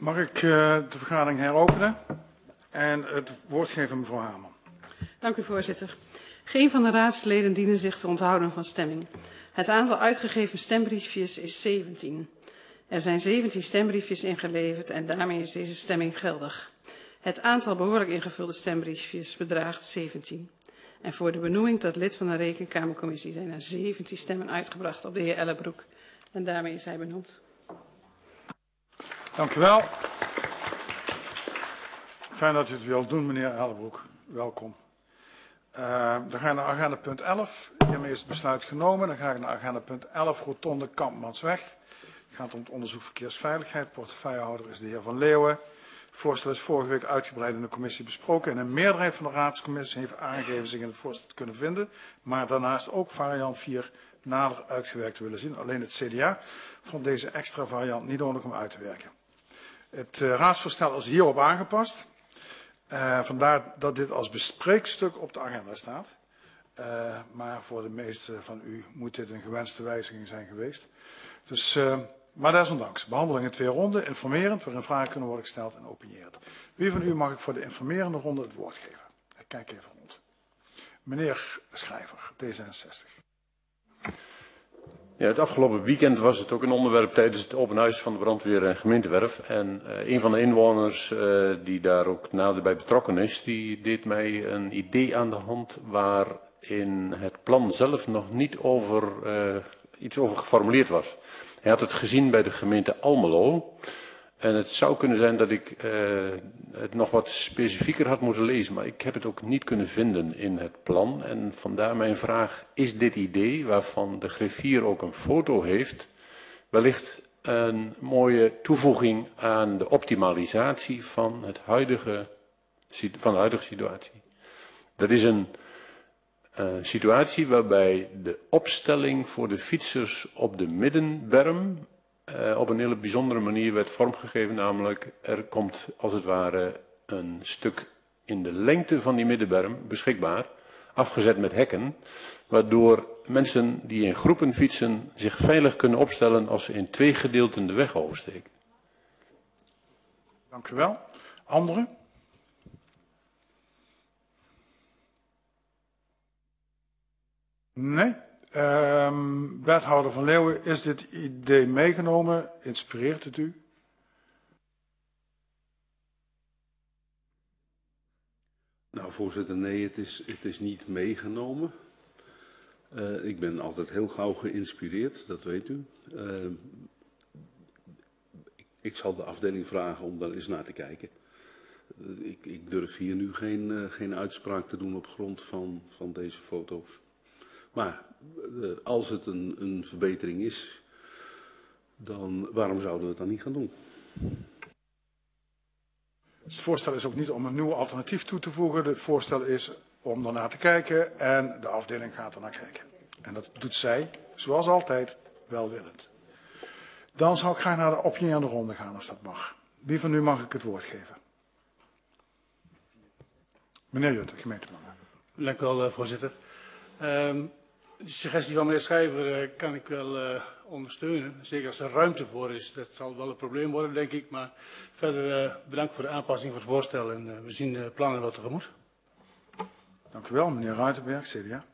Mag ik de vergadering heropenen en het woord geven aan mevrouw Hamer. Dank u, voorzitter. Geen van de raadsleden dienen zich te onthouden van stemming. Het aantal uitgegeven stembriefjes is 17. Er zijn 17 stembriefjes ingeleverd en daarmee is deze stemming geldig. Het aantal behoorlijk ingevulde stembriefjes bedraagt 17. En voor de benoeming tot lid van de Rekenkamercommissie zijn er 17 stemmen uitgebracht op de heer Ellebroek. En daarmee is hij benoemd. Dank u wel. Fijn dat u het wilt doen, meneer Ellebroek. Welkom. Dan ga je naar agenda punt 11. Hiermee is het besluit genomen. Dan ga ik naar agenda punt 11, Rotonde Kampmansweg. Het gaat om het onderzoek verkeersveiligheid. Portefeuillehouder is de heer Van Leeuwen. Het voorstel is vorige week uitgebreid in de commissie besproken. En een meerderheid van de raadscommissie heeft aangegeven zich in het voorstel te kunnen vinden. Maar daarnaast ook variant 4 nader uitgewerkt te willen zien. Alleen het CDA vond deze extra variant niet nodig om uit te werken. Het raadsvoorstel is hierop aangepast. Vandaar dat dit als bespreekstuk op de agenda staat. Maar voor de meesten van u moet dit een gewenste wijziging zijn geweest. Dus, maar desondanks, behandeling in 2 ronden, informerend, waarin vragen kunnen worden gesteld en opinierend. Wie van u mag ik voor de informerende ronde het woord geven? Ik kijk even rond. Meneer Schrijver, D66. Ja, het afgelopen weekend was het ook een onderwerp tijdens het open huis van de brandweer en gemeentewerf. En een van de inwoners die daar ook nader bij betrokken is, die deed mij een idee aan de hand waarin het plan zelf nog niet iets over geformuleerd was. Hij had het gezien bij de gemeente Almelo. En het zou kunnen zijn dat ik het nog wat specifieker had moeten lezen, maar ik heb het ook niet kunnen vinden in het plan. En vandaar mijn vraag, is dit idee, waarvan de griffier ook een foto heeft, wellicht een mooie toevoeging aan de optimalisatie van de huidige situatie? Dat is een situatie waarbij de opstelling voor de fietsers op de middenberm op een hele bijzondere manier werd vormgegeven, namelijk er komt als het ware een stuk in de lengte van die middenberm beschikbaar, afgezet met hekken, waardoor mensen die in groepen fietsen zich veilig kunnen opstellen als ze in 2 gedeelten de weg oversteken. Dank u wel. Anderen? Nee. Wethouder Van Leeuwen, is dit idee meegenomen? Inspireert het u? Nou, voorzitter, nee, het is niet meegenomen. Ik ben altijd heel gauw geïnspireerd, dat weet u. Ik zal de afdeling vragen om daar eens naar te kijken. Ik durf hier nu geen uitspraak te doen op grond van deze foto's. Maar als het een verbetering is, dan waarom zouden we het dan niet gaan doen? Het voorstel is ook niet om een nieuw alternatief toe te voegen. Het voorstel is om daarnaar te kijken en de afdeling gaat ernaar kijken. En dat doet zij, zoals altijd, welwillend. Dan zou ik graag naar de opinierende ronde gaan, als dat mag. Wie van u mag ik het woord geven? Meneer Jutte, gemeentebelangen. Dank u wel, voorzitter. De suggestie van meneer Schrijver kan ik wel ondersteunen. Zeker als er ruimte voor is. Dat zal wel een probleem worden, denk ik. Maar verder bedankt voor de aanpassing van het voorstel. En we zien de plannen wel tegemoet. Dank u wel, meneer Ruitenberg, CDA.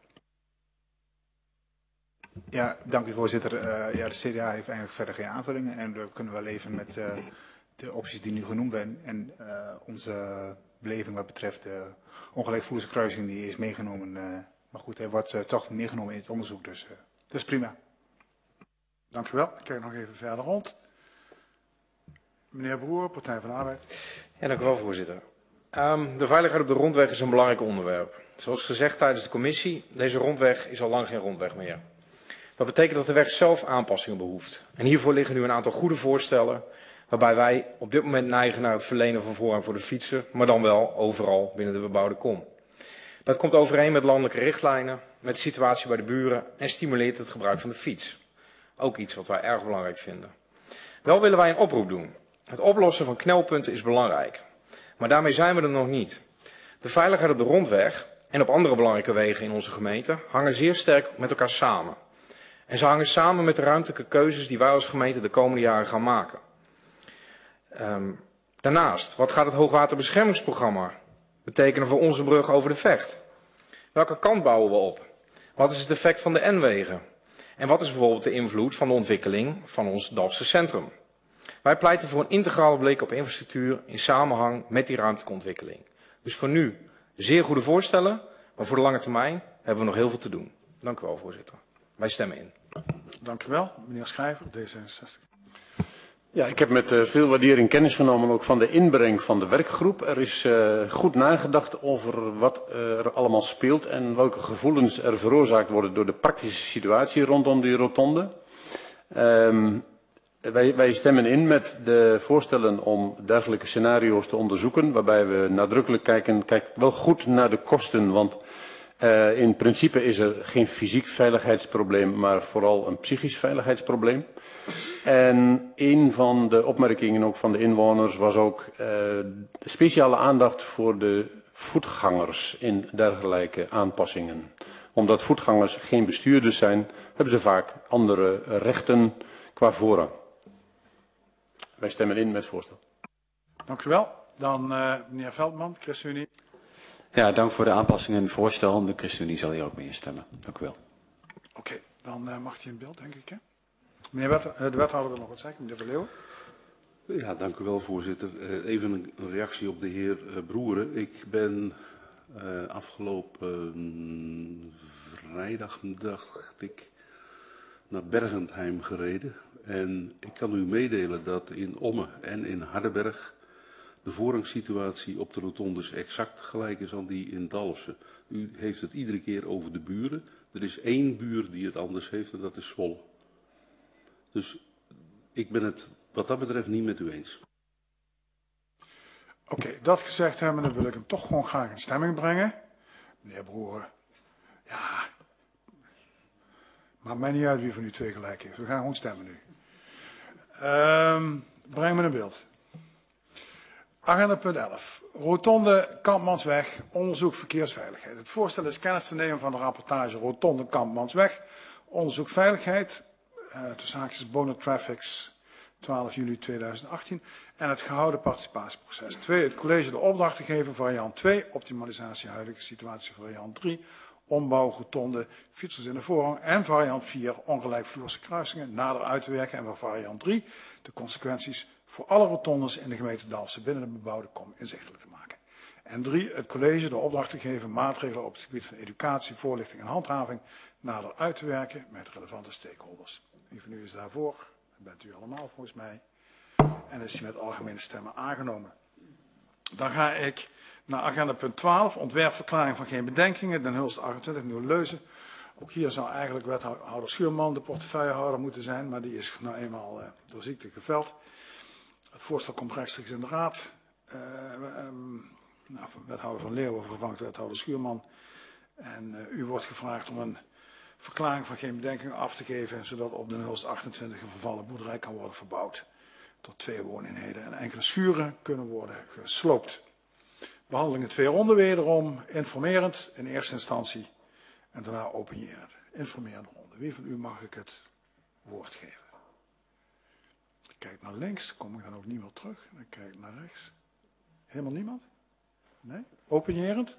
Ja, dank u voorzitter. Ja, de CDA heeft eigenlijk verder geen aanvullingen. En we kunnen wel leven met de opties die nu genoemd werden. En onze beleving wat betreft de ongelijkvloerse kruising die is meegenomen. Maar goed, hij wordt toch meegenomen in het onderzoek, dus dat is prima. Dank u wel. Ik kijk nog even verder rond. Meneer Broer, Partij van de Arbeid. Ja, dank u wel, voorzitter. De veiligheid op de rondweg is een belangrijk onderwerp. Zoals gezegd tijdens de commissie, deze rondweg is al lang geen rondweg meer. Dat betekent dat de weg zelf aanpassingen behoeft. En hiervoor liggen nu een aantal goede voorstellen, waarbij wij op dit moment neigen naar het verlenen van voorrang voor de fietser, maar dan wel overal binnen de bebouwde kom. Dat komt overeen met landelijke richtlijnen, met de situatie bij de buren en stimuleert het gebruik van de fiets. Ook iets wat wij erg belangrijk vinden. Wel willen wij een oproep doen. Het oplossen van knelpunten is belangrijk. Maar daarmee zijn we er nog niet. De veiligheid op de rondweg en op andere belangrijke wegen in onze gemeente hangen zeer sterk met elkaar samen. En ze hangen samen met de ruimtelijke keuzes die wij als gemeente de komende jaren gaan maken. Daarnaast, wat gaat het hoogwaterbeschermingsprogramma betekenen voor onze brug over de Vecht? Welke kant bouwen we op? Wat is het effect van de N-wegen? En wat is bijvoorbeeld de invloed van de ontwikkeling van ons Dalfse centrum? Wij pleiten voor een integrale blik op infrastructuur in samenhang met die ruimtelijke ontwikkeling. Dus voor nu zeer goede voorstellen, maar voor de lange termijn hebben we nog heel veel te doen. Dank u wel, voorzitter. Wij stemmen in. Dank u wel, meneer Schrijver, D66. Ja, ik heb met veel waardering kennis genomen ook van de inbreng van de werkgroep. Er is goed nagedacht over wat er allemaal speelt en welke gevoelens er veroorzaakt worden door de praktische situatie rondom die rotonde. Wij stemmen in met de voorstellen om dergelijke scenario's te onderzoeken, waarbij we nadrukkelijk kijken wel goed naar de kosten, want in principe is er geen fysiek veiligheidsprobleem, maar vooral een psychisch veiligheidsprobleem. En een van de opmerkingen ook van de inwoners was ook speciale aandacht voor de voetgangers in dergelijke aanpassingen. Omdat voetgangers geen bestuurders zijn, hebben ze vaak andere rechten qua voorrang. Wij stemmen in met het voorstel. Dank u wel. Dan meneer Veldman, ChristenUnie. Ja, dank voor de aanpassing en het voorstel. De ChristenUnie zal hier ook mee instemmen. Dank u wel. Oké, dan mag hij in beeld, denk ik. Hè? Meneer de wethouder wil nog wat zeggen, meneer Verleeuwen. Ja, dank u wel, voorzitter. Even een reactie op de heer Broeren. Ik ben afgelopen vrijdag, dacht ik, naar Bergentheim gereden. En ik kan u meedelen dat in Omme en in Hardenberg de voorrangssituatie op de rotondes exact gelijk is aan die in Dalfsen. U heeft het iedere keer over de buren. Er is één buur die het anders heeft en dat is Zwolle. Dus ik ben het wat dat betreft niet met u eens. Oké, dat gezegd hebben, dan wil ik hem toch gewoon graag in stemming brengen. Meneer Broeren, ja, maakt mij niet uit wie van u twee gelijk heeft. We gaan gewoon stemmen nu. Breng me in beeld. Agenda punt 11. Rotonde Kampmansweg, onderzoek verkeersveiligheid. Het voorstel is kennis te nemen van de rapportage Rotonde Kampmansweg, onderzoek veiligheid, tussen haakjes Bonus Traffics, 12 juli 2018. En het gehouden participatieproces. 2. Het college de opdracht te geven, variant 2, optimalisatie huidige situatie, variant 3, ombouw, rotonde, fietsers in de voorrang. En variant 4, ongelijkvloerse kruisingen, nader uit te werken. En voor variant 3, de consequenties voor alle rotondes in de gemeente Dalfsen binnen de bebouwde kom inzichtelijk te maken. En 3, het college de opdracht te geven maatregelen op het gebied van educatie, voorlichting en handhaving nader uit te werken met relevante stakeholders. Wie van u is daarvoor? Dat bent u allemaal volgens mij. En is die met algemene stemmen aangenomen. Dan ga ik naar agenda punt 12, ontwerpverklaring van geen bedenkingen, Den Hulst 28, Nieuw-Leuzen. Ook hier zou eigenlijk wethouder Schuurman de portefeuillehouder moeten zijn, maar die is nou eenmaal door ziekte geveld. Het voorstel komt rechtstreeks in de raad. Wethouder Van Leeuwen vervangt wethouder Schuurman. En u wordt gevraagd om een verklaring van geen bedenkingen af te geven, zodat op Den Hulst 28 een vervallen boerderij kan worden verbouwd. Tot 2 wooneenheden en enkele schuren kunnen worden gesloopt. Behandeling in 2 ronden wederom, informerend in eerste instantie en daarna opinierend. Informerende ronde. Wie van u mag ik het woord geven? Ik kijk naar links, kom ik dan ook niet meer terug. Ik kijk naar rechts. Helemaal niemand? Nee? Opinierend?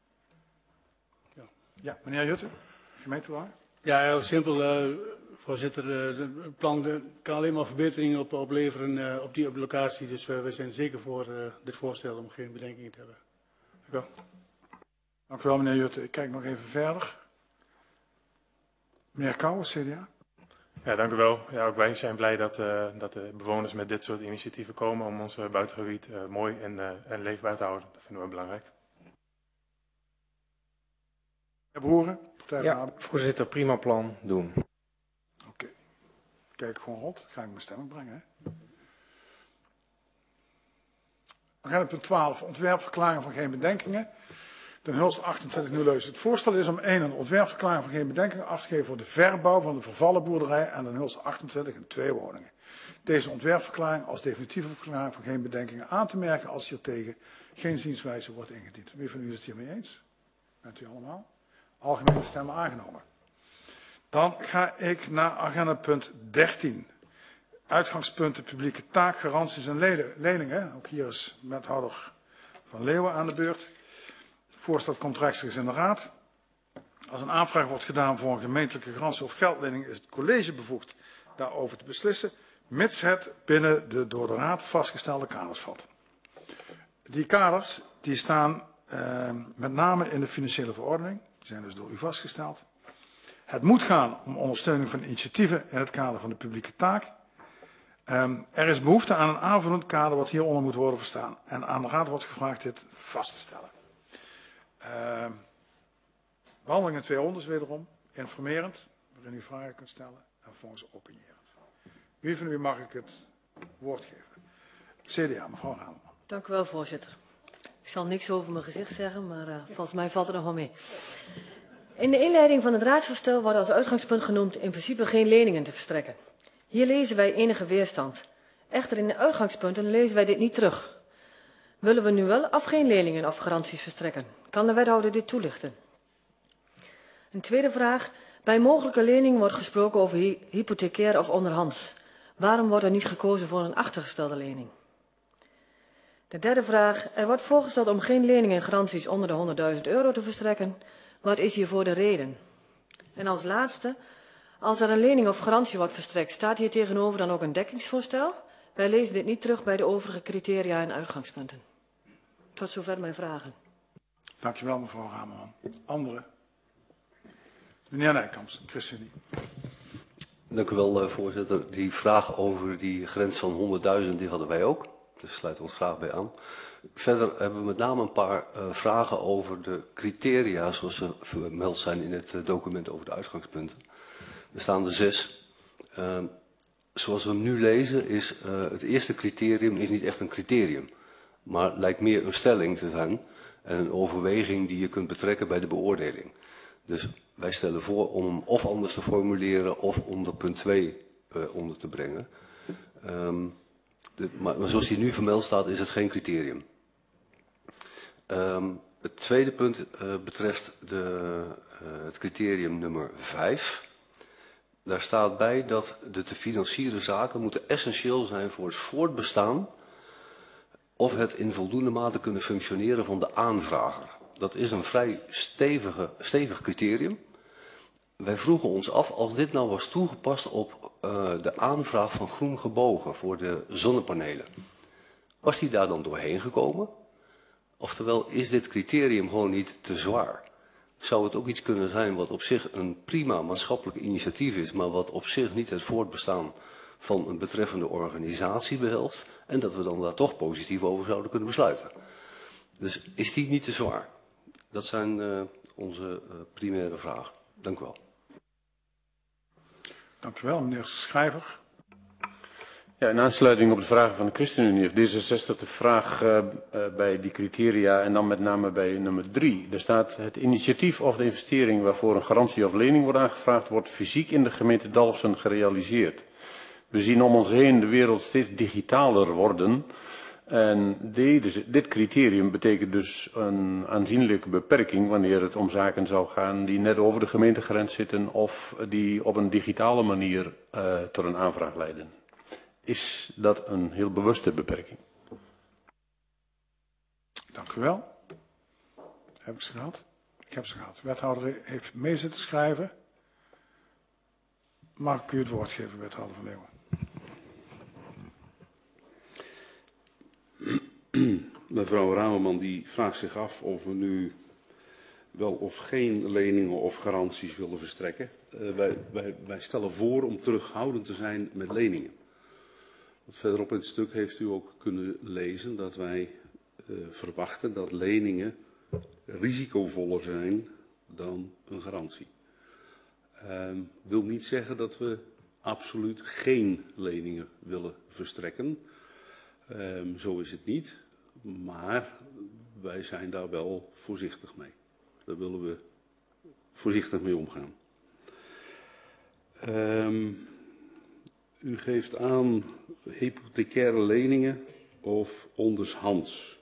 Ja, meneer Jutte, gemeenteraad. Ja, heel simpel, voorzitter. Het plan kan alleen maar verbeteringen opleveren op die locatie. Dus we zijn zeker voor dit voorstel om geen bedenkingen te hebben. Dank u wel. Dank u wel, meneer Jutte. Ik kijk nog even verder. Meneer Kouwers, CDA. Ja, dank u wel. Ja, ook wij zijn blij dat de bewoners met dit soort initiatieven komen om ons buitengebied mooi en leefbaar te houden. Dat vinden we belangrijk. Broeren? Ja, voorzitter, prima plan, doen. Oké. Kijk gewoon rond. Ga ik mijn stemming brengen. Hè? Agenda punt 12. Ontwerpverklaring van geen bedenkingen. Den Hulst 28 Nieuw-Leuzen. Het voorstel is om 1 een ontwerpverklaring van geen bedenkingen af te geven voor de verbouw van de vervallen boerderij aan Den Hulst 28 in 2 woningen. Deze ontwerpverklaring als definitieve verklaring van geen bedenkingen aan te merken als hiertegen geen zienswijze wordt ingediend. Wie van u is het hiermee eens? Bent u allemaal? Algemene stemmen aangenomen. Dan ga ik naar agenda punt 13. uitgangspunten, publieke taak, garanties en leningen. Ook hier is wethouder Van Leeuwen aan de beurt. Het voorstel komt rechtstreeks in de raad. Als een aanvraag wordt gedaan voor een gemeentelijke garantie of geldlening, is het college bevoegd daarover te beslissen, mits het binnen de door de raad vastgestelde kaders valt. Die kaders die staan met name in de financiële verordening, die zijn dus door u vastgesteld. Het moet gaan om ondersteuning van initiatieven in het kader van de publieke taak. Er is behoefte aan een aanvullend kader wat hieronder moet worden verstaan. En aan de raad wordt gevraagd dit vast te stellen. Behandeling in 2 rondes wederom. Informerend, waarin u vragen kunt stellen. En vervolgens opinierend. Wie van u mag ik het woord geven? CDA, mevrouw Haneman. Dank u wel, voorzitter. Ik zal niks over mijn gezicht zeggen, maar volgens mij valt het nog wel mee. In de inleiding van het raadsvoorstel wordt als uitgangspunt genoemd in principe geen leningen te verstrekken. Hier lezen wij enige weerstand. Echter in de uitgangspunten lezen wij dit niet terug. Willen we nu wel of geen leningen of garanties verstrekken? Kan de wethouder dit toelichten? Een tweede vraag. Bij mogelijke leningen wordt gesproken over hypothecair of onderhands. Waarom wordt er niet gekozen voor een achtergestelde lening? De derde vraag. Er wordt voorgesteld om geen leningen en garanties onder de €100.000 te verstrekken. Wat is hiervoor de reden? En als laatste. Als er een lening of garantie wordt verstrekt, staat hier tegenover dan ook een dekkingsvoorstel? Wij lezen dit niet terug bij de overige criteria en uitgangspunten. Tot zover mijn vragen. Dankjewel, mevrouw Hamerman. Anderen? Meneer Nijkamps, ChristenUnie. Dank u wel, voorzitter. Die vraag over die grens van 100.000, die hadden wij ook. Dus sluiten we ons graag bij aan. Verder hebben we met name een paar vragen over de criteria, zoals ze vermeld zijn in het document over de uitgangspunten. Er staan er 6. Zoals we hem nu lezen is het eerste criterium is niet echt een criterium. Maar lijkt meer een stelling te zijn en een overweging die je kunt betrekken bij de beoordeling. Dus wij stellen voor om hem of anders te formuleren of onder punt 2 onder te brengen. Maar zoals die nu vermeld staat is het geen criterium. Het tweede punt betreft het criterium nummer 5. Daar staat bij dat de te financieren zaken moeten essentieel zijn voor het voortbestaan of het in voldoende mate kunnen functioneren van de aanvrager. Dat is een vrij stevig criterium. Wij vroegen ons af, als dit nou was toegepast op de aanvraag van Groen Gebogen voor de zonnepanelen, was die daar dan doorheen gekomen? Oftewel, is dit criterium gewoon niet te zwaar? Zou het ook iets kunnen zijn wat op zich een prima maatschappelijk initiatief is, maar wat op zich niet het voortbestaan van een betreffende organisatie behelst en dat we dan daar toch positief over zouden kunnen besluiten? Dus is die niet te zwaar? Dat zijn onze primaire vragen. Dank u wel. Dank u wel, meneer Schrijver. Ja, in aansluiting op de vragen van de ChristenUnie heeft D66 de vraag bij die criteria en dan met name bij nummer 3. Er staat het initiatief of de investering waarvoor een garantie of lening wordt aangevraagd, wordt fysiek in de gemeente Dalfsen gerealiseerd. We zien om ons heen de wereld steeds digitaler worden. En dit criterium betekent dus een aanzienlijke beperking wanneer het om zaken zou gaan die net over de gemeentegrens zitten of die op een digitale manier tot een aanvraag leiden. Is dat een heel bewuste beperking? Dank u wel. Heb ik ze gehad? Ik heb ze gehad. De wethouder heeft mee zitten schrijven. Mag ik u het woord geven, wethouder Van Leeuwen? Mevrouw Ramerman die vraagt zich af of we nu wel of geen leningen of garanties willen verstrekken. Wij stellen voor om terughoudend te zijn met leningen. Wat verderop in het stuk heeft u ook kunnen lezen dat wij verwachten dat leningen risicovoller zijn dan een garantie. Wil niet zeggen dat we absoluut geen leningen willen verstrekken. Zo is het niet, maar wij zijn daar wel voorzichtig mee. Daar willen we voorzichtig mee omgaan. U geeft aan hypothecaire leningen of onderhands.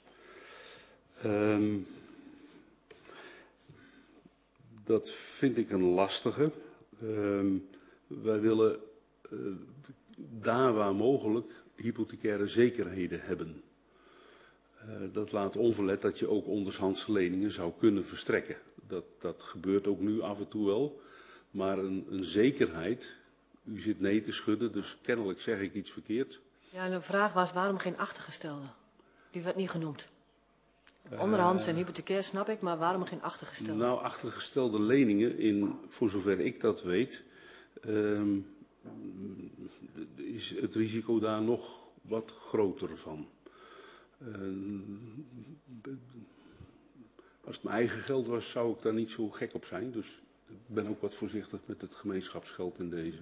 Dat vind ik een lastige. Wij willen daar waar mogelijk hypothecaire zekerheden hebben. Dat laat onverlet dat je ook onderhandse leningen zou kunnen verstrekken. Dat gebeurt ook nu af en toe wel. Maar een zekerheid, u zit nee te schudden, dus kennelijk zeg ik iets verkeerd. Ja, en de vraag was waarom geen achtergestelde? Die werd niet genoemd. Onderhands en hypothecair snap ik, maar waarom geen achtergestelde? Nou, achtergestelde leningen, voor zover ik dat weet, is het risico daar nog wat groter van. Als het mijn eigen geld was, zou ik daar niet zo gek op zijn. Dus ik ben ook wat voorzichtig met het gemeenschapsgeld in deze.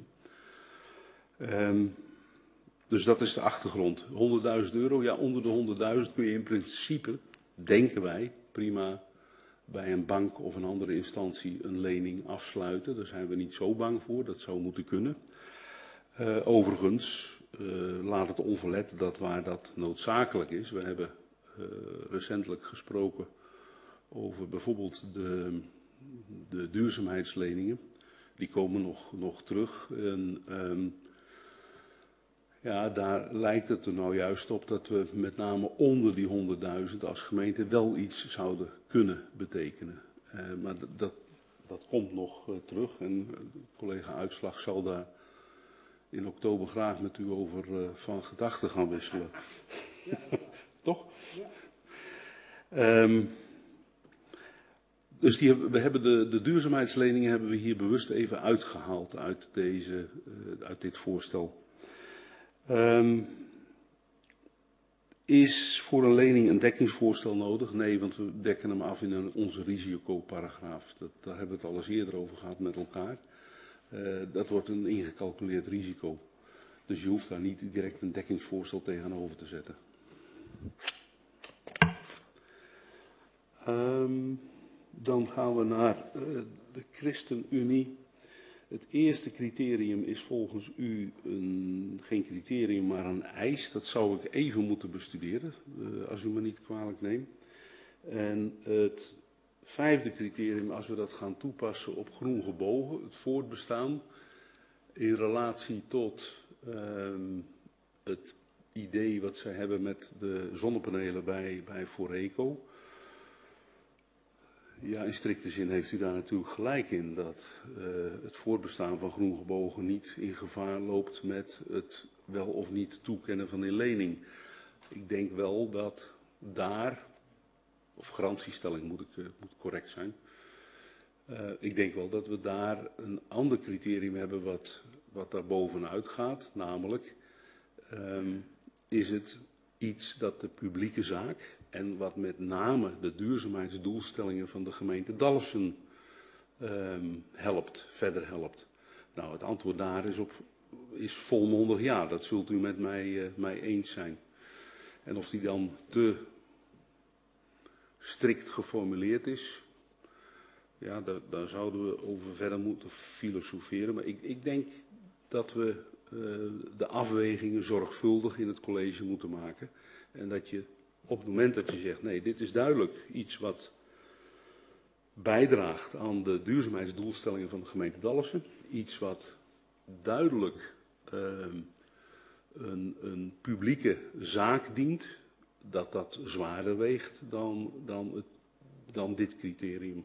Dus dat is de achtergrond. 100.000 euro, ja, onder de 100.000 kun je in principe, denken wij, prima bij een bank of een andere instantie een lening afsluiten. Daar zijn we niet zo bang voor, dat zou moeten kunnen. Overigens, laat het onverlet dat waar dat noodzakelijk is. We hebben recentelijk gesproken over bijvoorbeeld de duurzaamheidsleningen. Die komen nog terug. En, ja, daar lijkt het er nou juist op dat we met name onder die 100.000 als gemeente wel iets zouden kunnen betekenen. Maar dat komt nog terug en collega Uitslag zal daar in oktober graag met u over van gedachten gaan wisselen. Ja. Toch? Ja. Dus we hebben de duurzaamheidsleningen hebben we hier bewust even uitgehaald uit dit voorstel. Is voor een lening een dekkingsvoorstel nodig? Nee, want we dekken hem af in onze risicoparagraaf. Daar hebben we het al eens eerder over gehad met elkaar. Dat wordt een ingecalculeerd risico. Dus je hoeft daar niet direct een dekkingsvoorstel tegenover te zetten. Dan gaan we naar de ChristenUnie. Het eerste criterium is volgens u geen criterium, maar een eis. Dat zou ik even moeten bestuderen, als u me niet kwalijk neemt. En het vijfde criterium, als we dat gaan toepassen op groen gebogen, het voortbestaan in relatie tot het idee wat zij hebben met de zonnepanelen bij Foreco. Ja, in strikte zin heeft u daar natuurlijk gelijk in dat het voortbestaan van groen gebogen niet in gevaar loopt met het wel of niet toekennen van een lening. Ik denk wel dat daar, of garantiestelling moet correct zijn, ik denk wel dat we daar een ander criterium hebben wat daar bovenuit gaat, namelijk is het iets dat de publieke zaak en wat met name de duurzaamheidsdoelstellingen van de gemeente Dalfsen verder helpt. Nou, het antwoord daar is volmondig ja, dat zult u met mij eens zijn. En of die dan te strikt geformuleerd is, ja, daar zouden we over verder moeten filosoferen. Maar ik denk dat we de afwegingen zorgvuldig in het college moeten maken. En dat je op het moment dat je zegt, nee, dit is duidelijk iets wat bijdraagt aan de duurzaamheidsdoelstellingen van de gemeente Dalfsen. Iets wat duidelijk een publieke zaak dient, dat zwaarder weegt dan dit criterium.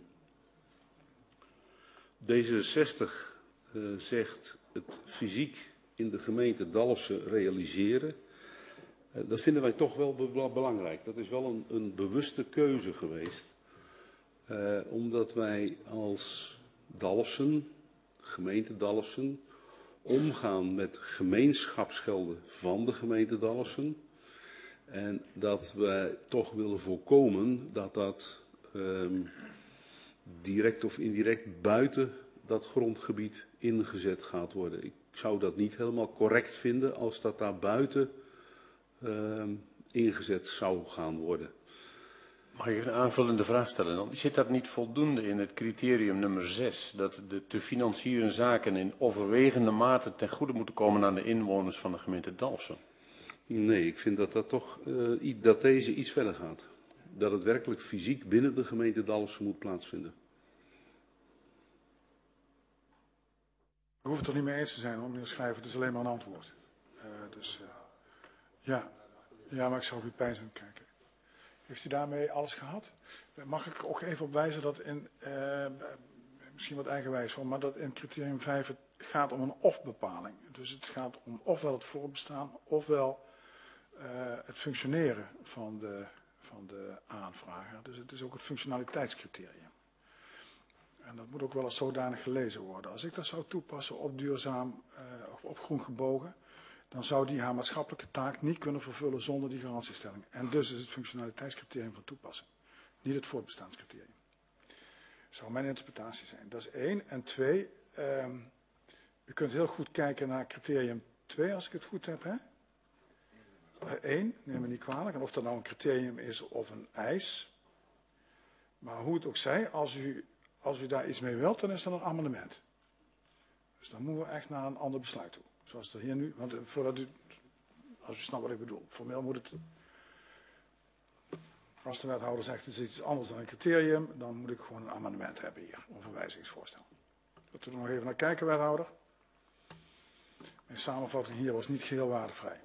D66 zegt het fysiek in de gemeente Dalfsen realiseren. Dat vinden wij toch wel belangrijk. Dat is wel een bewuste keuze geweest. Omdat wij als Dalfsen, gemeente Dalfsen, omgaan met gemeenschapsgelden van de gemeente Dalfsen. En dat wij toch willen voorkomen dat direct of indirect buiten dat grondgebied ingezet gaat worden. Ik zou dat niet helemaal correct vinden als dat daar buiten ingezet zou gaan worden. Mag ik een aanvullende vraag stellen dan? Zit dat niet voldoende in het criterium nummer 6, dat de te financieren zaken in overwegende mate ten goede moeten komen aan de inwoners van de gemeente Dalfsen? Nee, ik vind dat deze iets verder gaat. Dat het werkelijk fysiek binnen de gemeente Dalfsen moet plaatsvinden. U hoeft het er niet mee eens te zijn, hoor, meneer Schrijver. Het is alleen maar een antwoord. Ja, maar ik zou uw pijn zijn kijken. Heeft u daarmee alles gehad? Mag ik ook even op wijzen dat in, misschien wat eigenwijs hoor, maar dat in criterium 5 het gaat om een of-bepaling. Dus het gaat om ofwel het voortbestaan, ofwel het functioneren van de aanvrager. Dus het is ook het functionaliteitscriterium. En dat moet ook wel als zodanig gelezen worden. Als ik dat zou toepassen op duurzaam, op groen gebogen, dan zou die haar maatschappelijke taak niet kunnen vervullen zonder die garantiestelling. En dus is het functionaliteitscriterium van toepassing, niet het voortbestaanscriterium. Dat zou mijn interpretatie zijn. Dat is 1. En 2, u kunt heel goed kijken naar criterium 2, als ik het goed heb. Hè? 1, neem me niet kwalijk. En of dat nou een criterium is of een eis. Maar hoe het ook zij, als u daar iets mee wilt, dan is dat een amendement. Dus dan moeten we echt naar een ander besluit toe. Zoals het hier nu, want voordat u, als u snapt wat ik bedoel, formeel moet het, als de wethouder zegt het is iets anders dan een criterium, dan moet ik gewoon een amendement hebben hier, of een wijzigingsvoorstel. Wilt u er nog even naar kijken, wethouder? Mijn samenvatting hier was niet geheel waardevrij.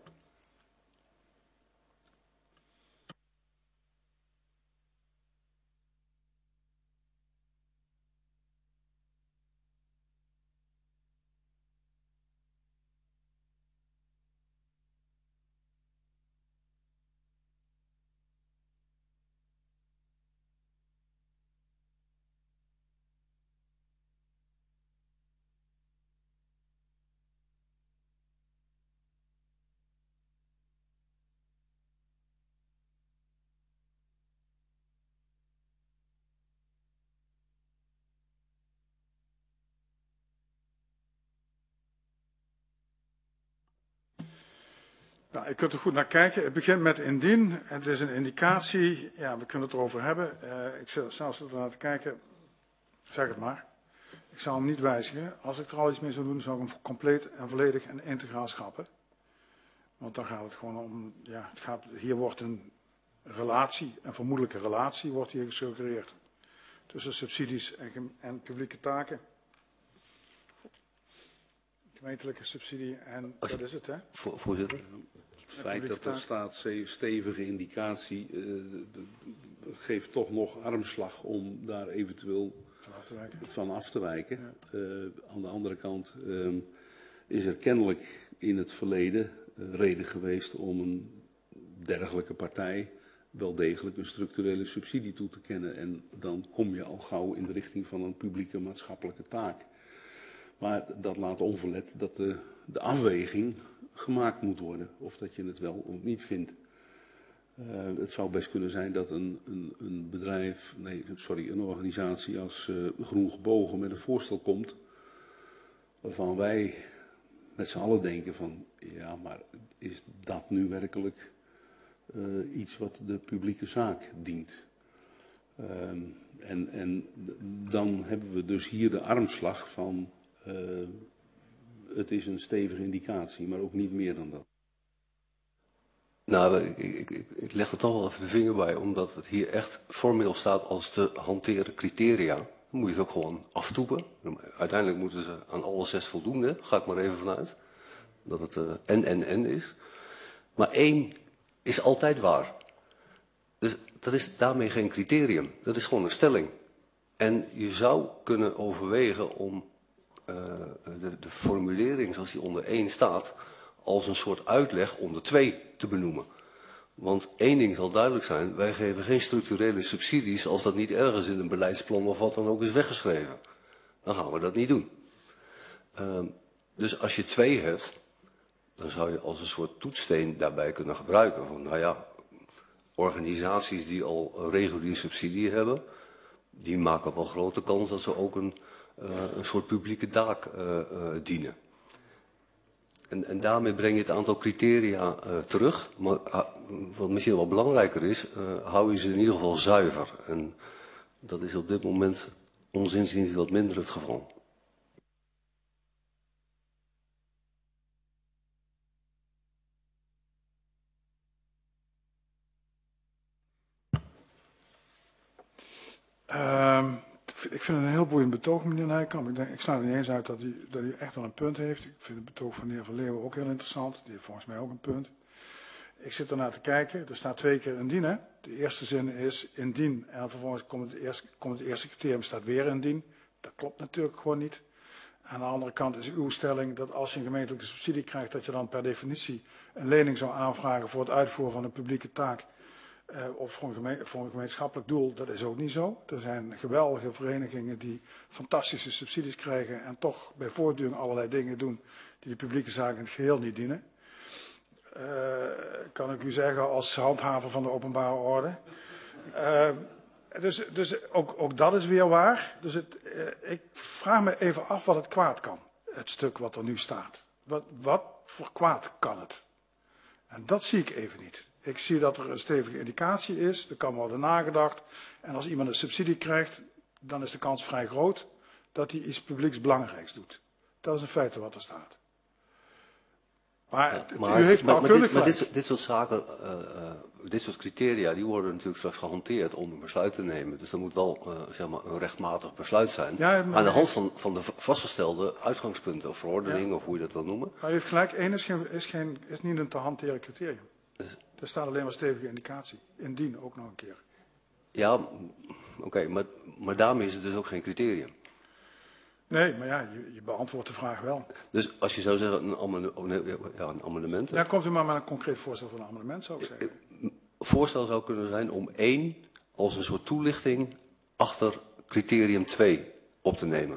Nou, je kunt er goed naar kijken. Het begint met indien. Het is een indicatie. Ja, we kunnen het erover hebben. Ik zit zelfs er naar te kijken. Zeg het maar. Ik zou hem niet wijzigen. Als ik er al iets mee zou doen, zou ik hem compleet en volledig en integraal schrappen. Want dan gaat het gewoon om, ja, hier wordt een relatie, een vermoedelijke relatie, wordt hier gesuggereerd. Tussen subsidies en publieke taken. Gemeentelijke subsidie en dat is het, hè? Voorzitter. Het feit dat er staat stevige indicatie geeft toch nog armslag om daar eventueel van af te wijken. Aan de andere kant is er kennelijk in het verleden reden geweest om een dergelijke partij wel degelijk een structurele subsidie toe te kennen. En dan kom je al gauw in de richting van een publieke maatschappelijke taak. Maar dat laat onverlet dat de afweging gemaakt moet worden. Of dat je het wel of niet vindt. Het zou best kunnen zijn dat een organisatie als Groen Gebogen met een voorstel komt. Waarvan wij met z'n allen denken van, ja, maar is dat nu werkelijk iets wat de publieke zaak dient? En dan hebben we dus hier de armslag van, het is een stevige indicatie, maar ook niet meer dan dat. Nou, ik leg er toch wel even de vinger bij, omdat het hier echt formeel staat als te hanteren criteria. Dan moet je het ook gewoon aftoepen. Uiteindelijk moeten ze aan alle 6 voldoen, hè? Ga ik maar even vanuit. Dat het en is. Maar 1 is altijd waar. Dus dat is daarmee geen criterium. Dat is gewoon een stelling. En je zou kunnen overwegen om de formulering zoals die onder 1 staat als een soort uitleg onder 2 te benoemen. Want 1 ding zal duidelijk zijn, wij geven geen structurele subsidies als dat niet ergens in een beleidsplan of wat dan ook is weggeschreven. Dan gaan we dat niet doen. Dus als je 2 hebt, dan zou je als een soort toetssteen daarbij kunnen gebruiken. Van, nou ja, organisaties die al een reguliere subsidie hebben, die maken wel grote kans dat ze ook een soort publieke taak dienen. En daarmee breng je het aantal criteria terug. Maar wat misschien wel belangrijker is, hou je ze in ieder geval zuiver. En dat is op dit moment ons inziens wat minder het geval. Ik vind het een heel boeiend betoog, meneer Nijkamp. Ik sluit er niet eens uit dat u echt wel een punt heeft. Ik vind het betoog van de heer Van Leeuwen ook heel interessant. Die heeft volgens mij ook een punt. Ik zit ernaar te kijken. Er staat 2 keer indien. Hè? De eerste zin is indien. En vervolgens komt het eerste criterium, staat weer indien. Dat klopt natuurlijk gewoon niet. Aan de andere kant is uw stelling dat als je een gemeentelijke subsidie krijgt, dat je dan per definitie een lening zou aanvragen voor het uitvoeren van een publieke taak. Of voor een gemeenschappelijk doel. Dat is ook niet zo. Er zijn geweldige verenigingen die fantastische subsidies krijgen en toch bij voortduring allerlei dingen doen die de publieke zaken in het geheel niet dienen. Kan ik u zeggen als handhaver van de openbare orde. Dus ook dat is weer waar. Dus ik vraag me even af wat het kwaad kan. Het stuk wat er nu staat. Wat voor kwaad kan het? En dat zie ik even niet. Ik zie dat er een stevige indicatie is. Er kan worden nagedacht. En als iemand een subsidie krijgt, dan is de kans vrij groot dat hij iets publieksbelangrijks doet. Dat is in feite wat er staat. Maar u heeft nauwkeurig gelijk. Dit soort zaken, dit soort criteria, die worden natuurlijk straks gehanteerd om een besluit te nemen. Dus er moet wel zeg maar een rechtmatig besluit zijn. Ja, aan de hand van de vastgestelde uitgangspunten of verordeningen, of hoe je dat wil noemen. Maar u heeft gelijk, 1 is niet een te hanteren criterium. Er staat alleen maar stevige indicatie. Indien ook nog een keer. Ja, oké, maar daarmee is het dus ook geen criterium. Nee, maar ja, je beantwoordt de vraag wel. Dus als je zou zeggen een amendement. Ja, komt u maar met een concreet voorstel van een amendement, zou ik zeggen. Voorstel zou kunnen zijn om 1 als een soort toelichting achter criterium 2 op te nemen.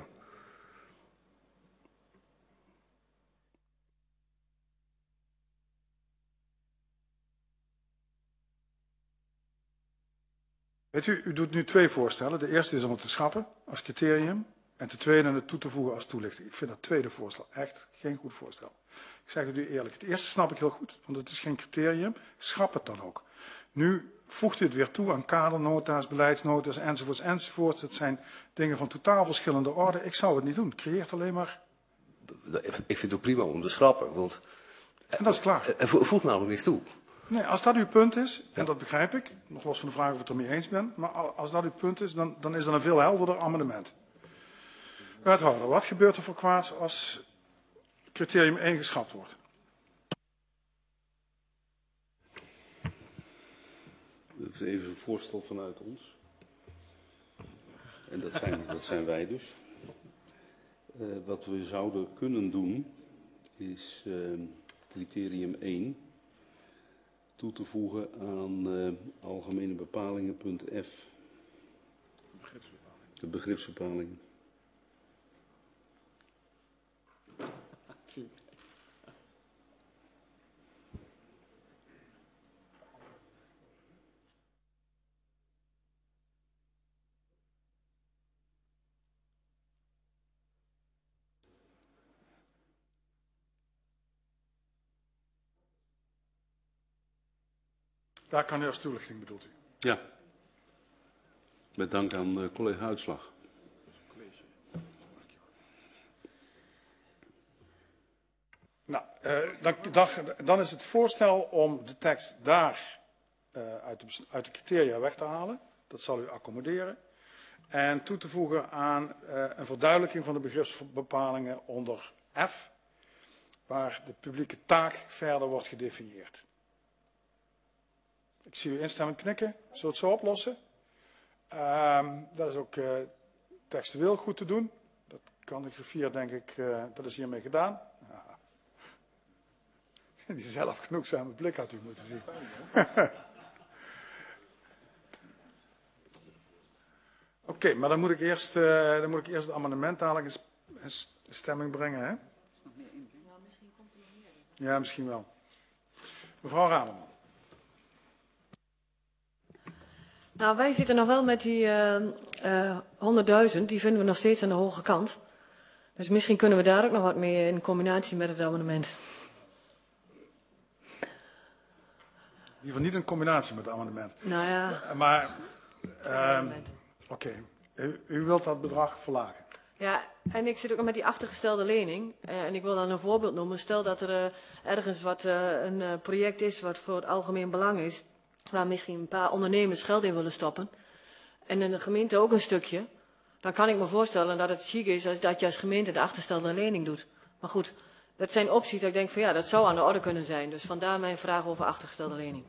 Weet u doet nu 2 voorstellen. De eerste is om het te schrappen als criterium. En ten tweede het toe te voegen als toelichting. Ik vind dat tweede voorstel echt geen goed voorstel. Ik zeg het u eerlijk. Het eerste snap ik heel goed, want het is geen criterium. Schrap het dan ook. Nu voegt u het weer toe aan kadernota's, beleidsnota's enzovoorts enzovoorts. Het zijn dingen van totaal verschillende orde. Ik zou het niet doen. Het creëert alleen maar... Ik vind het ook prima om te schrappen, want... En dat is klaar. Het voegt namelijk niks toe. Nee, als dat uw punt is, en dat begrijp ik, nog los van de vraag of ik het ermee eens ben, maar als dat uw punt is, dan is dat een veel helderder amendement. Wethouder, wat gebeurt er voor kwaads als criterium 1 geschrapt wordt? Dat is even een voorstel vanuit ons. En dat zijn wij dus. Wat we zouden kunnen doen, is criterium 1 toe te voegen aan algemene bepalingen, punt F. De begripsbepalingen. Daar kan u als toelichting, bedoelt u? Ja. Met dank aan collega Uitslag. Nou, dan is het voorstel om de tekst daar uit de criteria weg te halen. Dat zal u accommoderen. En toe te voegen aan een verduidelijking van de begripsbepalingen onder F, waar de publieke taak verder wordt gedefinieerd. Ik zie u instemmend knikken. Zullen we het zo oplossen? Dat is ook textueel goed te doen. Dat kan de griffier, denk ik, dat is hiermee gedaan. Ja. Die zelf genoegzame blik had u moeten zien. Oké, maar dan moet ik eerst het amendement dadelijk in stemming brengen. Hè? Ja, misschien wel. Mevrouw Raderman. Nou, wij zitten nog wel met die 100.000, die vinden we nog steeds aan de hoge kant. Dus misschien kunnen we daar ook nog wat mee in combinatie met het amendement. In ieder geval niet in combinatie met het amendement. Nou ja. Maar, oké. U wilt dat bedrag verlagen? Ja, en ik zit ook nog met die achtergestelde lening. En ik wil dan een voorbeeld noemen. Stel dat er ergens een project is wat voor het algemeen belang is, waar misschien een paar ondernemers geld in willen stoppen. En een gemeente ook een stukje. dan kan ik me voorstellen dat het chic is dat je als gemeente de achterstelde lening doet. Maar goed, dat zijn opties dat ik denk van ja, dat zou aan de orde kunnen zijn. Dus vandaar mijn vraag over achtergestelde lening.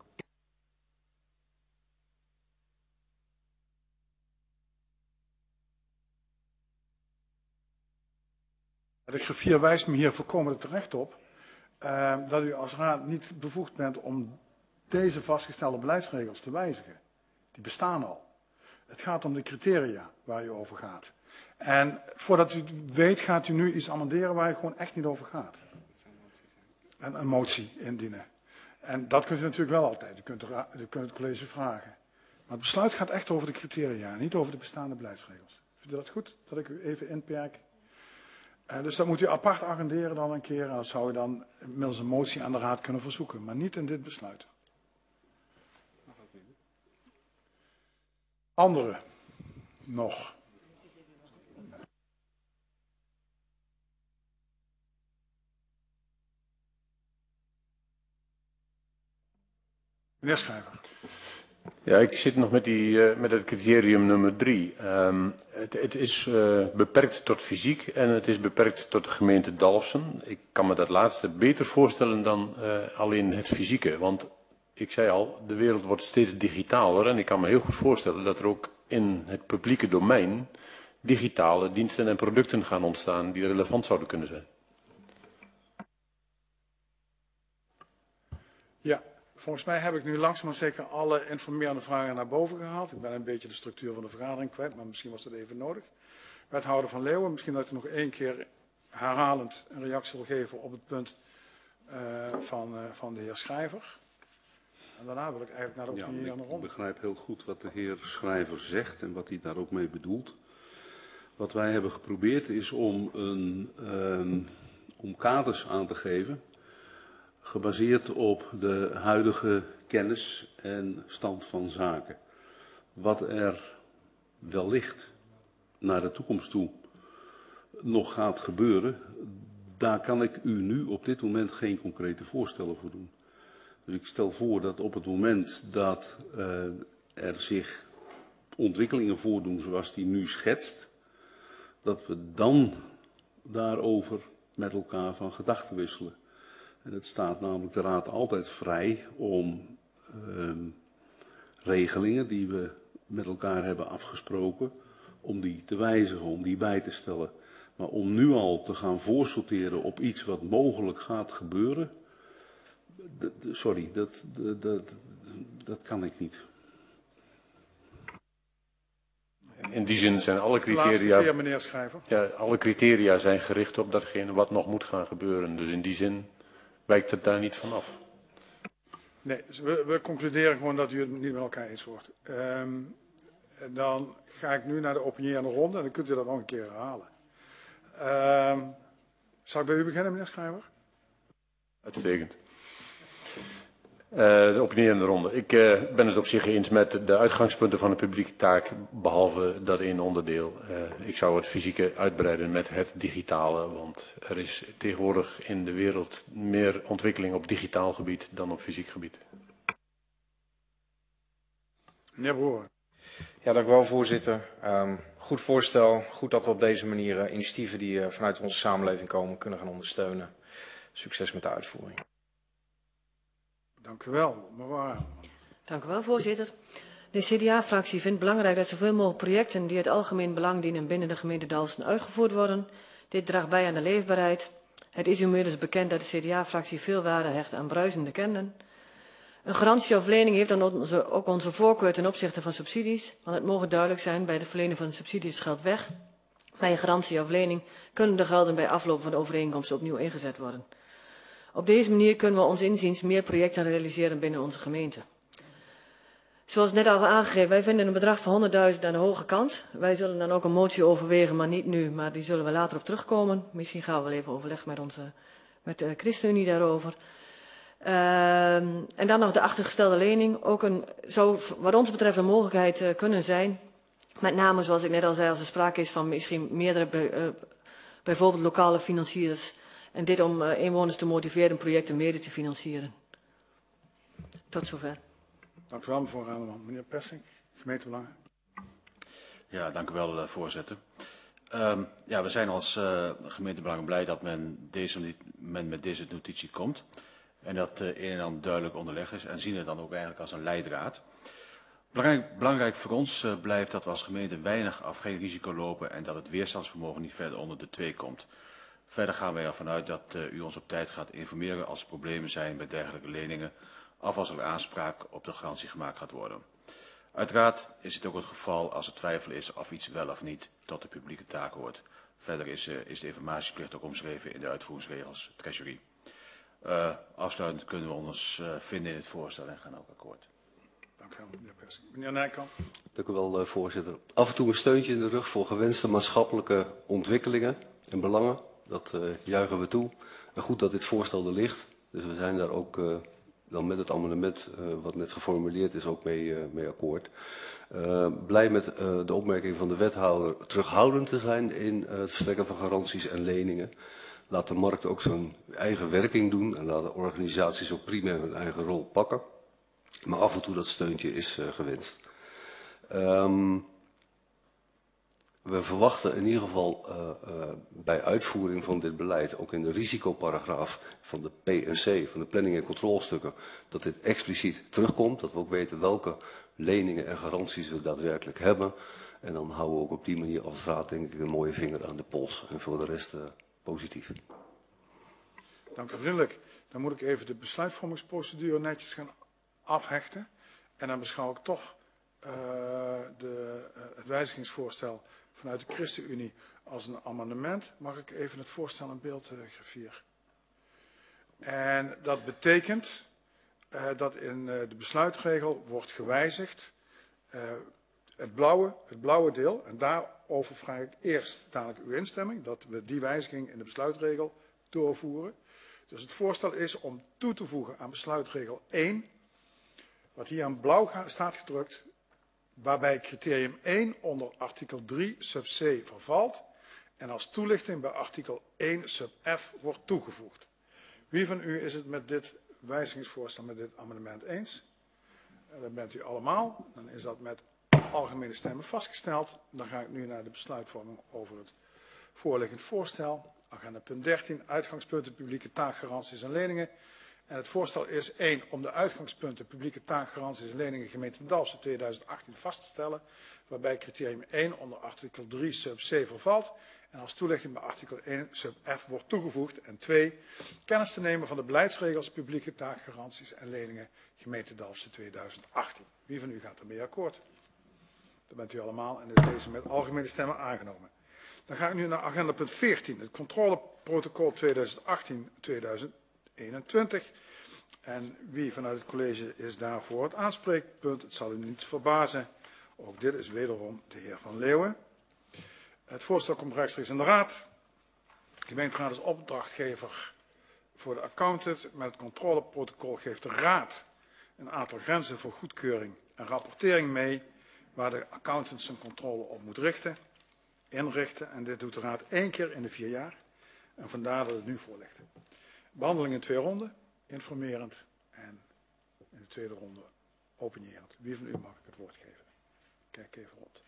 De griffier wijst me hier volkomen terecht op dat u als raad niet bevoegd bent om deze vastgestelde beleidsregels te wijzigen. Die bestaan al. Het gaat om de criteria waar u over gaat. En voordat u het weet gaat u nu iets amenderen waar u gewoon echt niet over gaat. En een motie indienen. En dat kunt u natuurlijk wel altijd. U kunt het college vragen. Maar het besluit gaat echt over de criteria, niet over de bestaande beleidsregels. Vindt u dat goed? Dat ik u even inperk? Dus dat moet u apart agenderen dan een keer. En dat zou u dan middels een motie aan de raad kunnen verzoeken. Maar niet in dit besluit. Anderen nog. Meneer Schrijver. Ja, ik zit nog met het criterium nummer 3. Het is beperkt tot fysiek en het is beperkt tot de gemeente Dalfsen. Ik kan me dat laatste beter voorstellen dan alleen het fysieke. Want ik zei al, de wereld wordt steeds digitaler en ik kan me heel goed voorstellen dat er ook in het publieke domein digitale diensten en producten gaan ontstaan die relevant zouden kunnen zijn. Ja, volgens mij heb ik nu langzaam maar zeker alle informerende vragen naar boven gehaald. Ik ben een beetje de structuur van de vergadering kwijt, maar misschien was dat even nodig. Wethouder Van Leeuwen, misschien dat ik nog één keer herhalend een reactie wil geven op het punt van de heer Schrijver. En daarna wil ik eigenlijk naar de opinie aan de rond. Ik begrijp heel goed wat de heer Schrijver zegt en wat hij daar ook mee bedoelt. Wat wij hebben geprobeerd is om kaders aan te geven, gebaseerd op de huidige kennis en stand van zaken. Wat er wellicht naar de toekomst toe nog gaat gebeuren, daar kan ik u nu op dit moment geen concrete voorstellen voor doen. Dus ik stel voor dat op het moment dat er zich ontwikkelingen voordoen zoals die nu schetst, dat we dan daarover met elkaar van gedachten wisselen. En het staat namelijk de Raad altijd vrij om regelingen die we met elkaar hebben afgesproken, om die te wijzigen, om die bij te stellen. Maar om nu al te gaan voorsorteren op iets wat mogelijk gaat gebeuren, sorry, dat kan ik niet. In die zin zijn alle criteria. Laatste keer, meneer Schrijver. Ja, alle criteria zijn gericht op datgene wat nog moet gaan gebeuren. Dus in die zin wijkt het daar niet vanaf. Nee, dus we concluderen gewoon dat u het niet met elkaar eens wordt. Dan ga ik nu naar de opinie aan de ronde en dan kunt u dat nog een keer herhalen. Zal ik bij u beginnen, meneer Schrijver? Uitstekend. De opinie aan de ronde. Ik ben het op zich eens met de uitgangspunten van de publieke taak, behalve dat één onderdeel. Ik zou het fysieke uitbreiden met het digitale, want er is tegenwoordig in de wereld meer ontwikkeling op digitaal gebied dan op fysiek gebied. Meneer Broer. Ja, dank u wel, voorzitter. Goed voorstel. Goed dat we op deze manier initiatieven die vanuit onze samenleving komen kunnen gaan ondersteunen. Succes met de uitvoering. Dank u wel, mevrouw. Dank u wel, voorzitter. De CDA-fractie vindt het belangrijk dat zoveel mogelijk projecten die het algemeen belang dienen binnen de gemeente Dalfsen uitgevoerd worden. Dit draagt bij aan de leefbaarheid. Het is inmiddels bekend dat de CDA-fractie veel waarde hecht aan bruisende kenden. Een garantie of lening heeft dan ook onze voorkeur ten opzichte van subsidies, want het mogen duidelijk zijn, bij de verlening van subsidies geld weg. Bij een garantie of lening kunnen de gelden bij afloop van de overeenkomst opnieuw ingezet worden. Op deze manier kunnen we ons inziens meer projecten realiseren binnen onze gemeente. Zoals net al aangegeven, wij vinden een bedrag van 100.000 aan de hoge kant. Wij zullen dan ook een motie overwegen, maar niet nu, maar die zullen we later op terugkomen. Misschien gaan we wel even overleggen met de ChristenUnie daarover. En dan nog de achtergestelde lening. Ook zou wat ons betreft een mogelijkheid kunnen zijn. Met name, zoals ik net al zei, als er sprake is van misschien meerdere, bijvoorbeeld lokale financiers. En dit om inwoners te motiveren projecten mede te financieren. Tot zover. Dank u wel, mevrouw Rademan. Meneer Persink, gemeentebelangen. Ja, dank u wel, voorzitter. Ja, we zijn als gemeentebelangen blij dat men met deze notitie komt. En dat een en ander duidelijk onderlegd is en zien het dan ook eigenlijk als een leidraad. Belangrijk voor ons blijft dat we als gemeente weinig of geen risico lopen en dat het weerstandsvermogen niet verder onder de 2 komt. Verder gaan wij ervan uit dat u ons op tijd gaat informeren als er problemen zijn bij dergelijke leningen of als er aanspraak op de garantie gemaakt gaat worden. Uiteraard is het ook het geval als er twijfel is of iets wel of niet tot de publieke taak hoort. Verder is de informatieplicht ook omschreven in de uitvoeringsregels Treasury. Afsluitend kunnen we ons vinden in het voorstel en gaan ook akkoord. Dank u wel, meneer Persing. Meneer Nijkamp. Dank u wel, voorzitter. Af en toe een steuntje in de rug voor gewenste maatschappelijke ontwikkelingen en belangen. Dat juichen we toe. En goed dat dit voorstel er ligt. Dus we zijn daar ook dan met het amendement wat net geformuleerd is ook mee akkoord. Blij met de opmerking van de wethouder terughoudend te zijn in het verstrekken van garanties en leningen. Laat de markt ook zijn eigen werking doen en laat de organisaties ook prima hun eigen rol pakken. Maar af en toe dat steuntje is gewenst. We verwachten in ieder geval bij uitvoering van dit beleid, ook in de risicoparagraaf van de PNC, van de planning- en controlestukken, dat dit expliciet terugkomt. Dat we ook weten welke leningen en garanties we daadwerkelijk hebben. En dan houden we ook op die manier als raad denk ik een mooie vinger aan de pols. En voor de rest positief. Dank u vriendelijk. Dan moet ik even de besluitvormingsprocedure netjes gaan afhechten. En dan beschouw ik toch het wijzigingsvoorstel vanuit de ChristenUnie als een amendement. Mag ik even het voorstel in beeld, griffier? En dat betekent dat in de besluitregel wordt gewijzigd het blauwe deel. En daarover vraag ik eerst dadelijk uw instemming, dat we die wijziging in de besluitregel doorvoeren. Dus het voorstel is om toe te voegen aan besluitregel 1, wat hier aan blauw staat gedrukt, waarbij criterium 1 onder artikel 3 sub c vervalt en als toelichting bij artikel 1 sub f wordt toegevoegd. Wie van u is het met dit wijzigingsvoorstel, met dit amendement eens? Dat bent u allemaal. Dan is dat met algemene stemmen vastgesteld. Dan ga ik nu naar de besluitvorming over het voorliggend voorstel. Agenda punt 13, uitgangspunten publieke taakgaranties en leningen. En het voorstel is 1 om de uitgangspunten publieke taakgaranties en leningen gemeente Dalfsen 2018 vast te stellen, waarbij criterium 1 onder artikel 3 sub c vervalt en als toelichting bij artikel 1 sub f wordt toegevoegd. En 2, kennis te nemen van de beleidsregels publieke taakgaranties en leningen gemeente Dalfsen 2018. Wie van u gaat ermee akkoord? Dat bent u allemaal en is deze met algemene stemmen aangenomen. Dan ga ik nu naar agenda punt 14, het controleprotocol 2018-2021. En wie vanuit het college is daarvoor het aanspreekpunt? Het zal u niet verbazen. Ook dit is wederom de heer Van Leeuwen. Het voorstel komt rechtstreeks in de raad. De gemeenteraad is opdrachtgever voor de accountant. Met het controleprotocol geeft de raad een aantal grenzen voor goedkeuring en rapportering mee, waar de accountant zijn controle op moet inrichten. En dit doet de raad 1 keer in de 4 jaar. En vandaar dat het nu voor ligt. Behandeling in 2 ronden, informerend en in de tweede ronde opinierend. Wie van u mag ik het woord geven? Kijk even rond.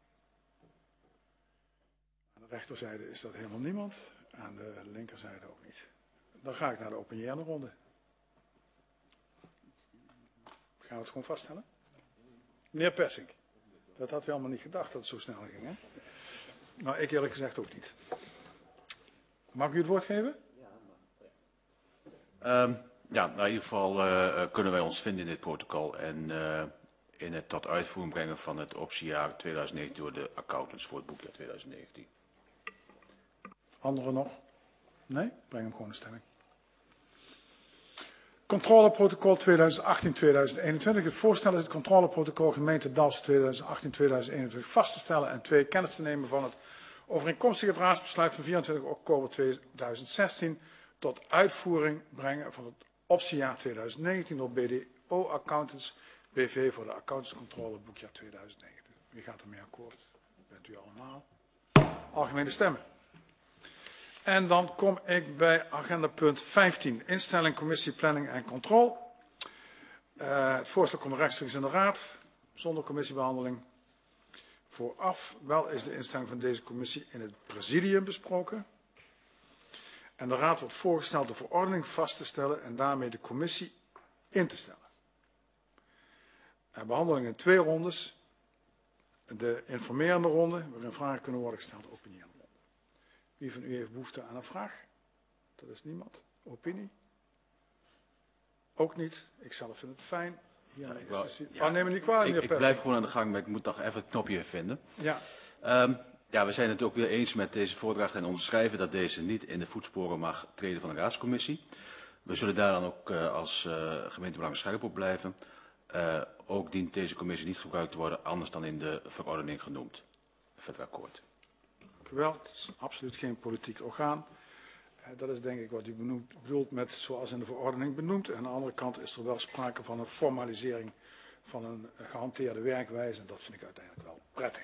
Aan de rechterzijde is dat helemaal niemand, aan de linkerzijde ook niet. Dan ga ik naar de opinierende ronde. Gaan we het gewoon vaststellen? Meneer Persing, dat had u allemaal niet gedacht dat het zo snel ging, hè? Nou, ik eerlijk gezegd ook niet. Mag ik u het woord geven? Ja, in ieder geval kunnen wij ons vinden in dit protocol en in het tot uitvoering brengen van het optiejaar 2019 door de accountants voor het boekjaar 2019. Anderen nog? Nee? Breng hem gewoon in stemming. Controleprotocol 2018-2021. Het voorstel is het controleprotocol gemeente Dalfsen 2018-2021 vast te stellen en 2 kennis te nemen van het overeenkomstige raadsbesluit van 24 oktober 2016 tot uitvoering brengen van het optiejaar 2019 door BDO Accountants BV voor de accountantscontrole boekjaar 2019. Wie gaat ermee akkoord? Bent u allemaal? Algemene stemmen. En dan kom ik bij agenda punt 15, instelling commissie planning en controle. Het voorstel komt rechtstreeks in de raad, zonder commissiebehandeling. Vooraf wel is de instelling van deze commissie in het presidium besproken. En de raad wordt voorgesteld de verordening vast te stellen en daarmee de commissie in te stellen. Behandeling in 2 rondes. De informerende ronde, waarin vragen kunnen worden gesteld, de opinierende ronde. Wie van u heeft behoefte aan een vraag? Dat is niemand. Opinie? Ook niet. Ik zelf vind het fijn. Neem me niet kwalijk, meneer Ik blijf gewoon aan de gang, maar ik moet toch even het knopje vinden. Ja. Ja, we zijn het ook weer eens met deze voordracht en onderschrijven dat deze niet in de voetsporen mag treden van de raadscommissie. We zullen daar dan ook als gemeentebelang scherp op blijven. Ook dient deze commissie niet gebruikt te worden, anders dan in de verordening genoemd. Verder akkoord. Dank u wel. Het is absoluut geen politiek orgaan. Dat is denk ik wat u bedoelt met zoals in de verordening benoemd. En aan de andere kant is er wel sprake van een formalisering van een gehanteerde werkwijze. En dat vind ik uiteindelijk wel prettig.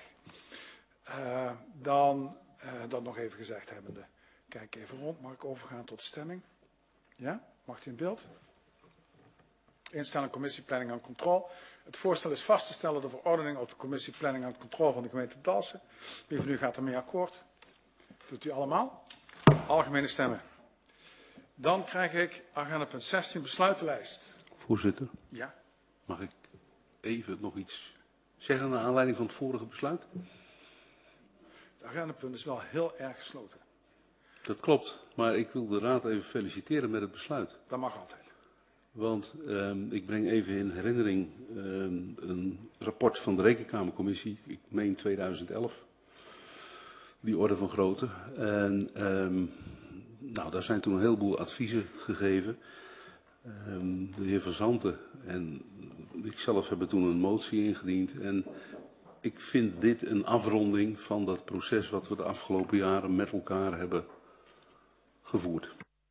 Dan dat nog even gezegd hebbende. Kijk even rond. Mag ik overgaan tot de stemming? Ja? Mag die in beeld? Instelling commissie planning en controle. Het voorstel is vast te stellen de verordening op de commissie planning en controle van de gemeente Dalfsen. Wie van u gaat ermee akkoord? Doet u allemaal? Algemene stemmen. Dan krijg ik agenda punt 16, besluitenlijst. Voorzitter. Ja. Mag ik even nog iets zeggen naar aanleiding van het vorige besluit? Het agendapunt is wel heel erg gesloten. Dat klopt, maar ik wil de raad even feliciteren met het besluit. Dat mag altijd. Want ik breng even in herinnering een rapport van de Rekenkamercommissie, ik meen 2011. Die orde van grootte. En nou, daar zijn toen een heleboel adviezen gegeven. De heer Van Zanten en ikzelf hebben toen een motie ingediend. En ik vind dit een afronding van dat proces wat we de afgelopen jaren met elkaar hebben gevoerd.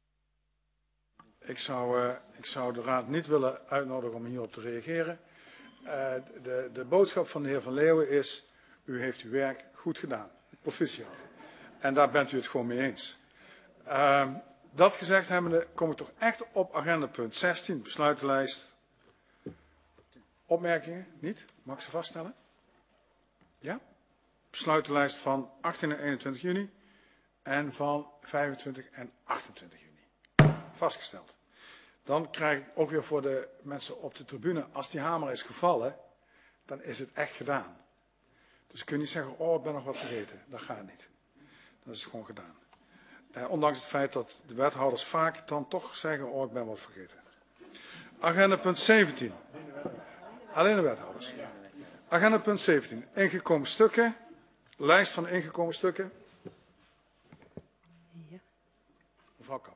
Ik zou de raad niet willen uitnodigen om hierop te reageren. De boodschap van de heer Van Leeuwen is, u heeft uw werk goed gedaan. Proficiat. En daar bent u het gewoon mee eens. Dat gezegd hebbende kom ik toch echt op agenda punt 16, besluitenlijst. Opmerkingen? Niet? Mag ik ze vaststellen? Ja? Besluitenlijst van 18 en 21 juni en van 25 en 28 juni. Vastgesteld. Dan krijg ik ook weer voor de mensen op de tribune, als die hamer is gevallen, dan is het echt gedaan. Dus je kunt niet zeggen, oh, ik ben nog wat vergeten. Dat gaat niet. Dat is gewoon gedaan. Ondanks het feit dat de wethouders vaak dan toch zeggen, oh, ik ben wat vergeten. Agenda punt 17. Alleen de wethouders. Agenda punt 17. Ingekomen stukken. Lijst van ingekomen stukken. Ja. Mevrouw Kappert.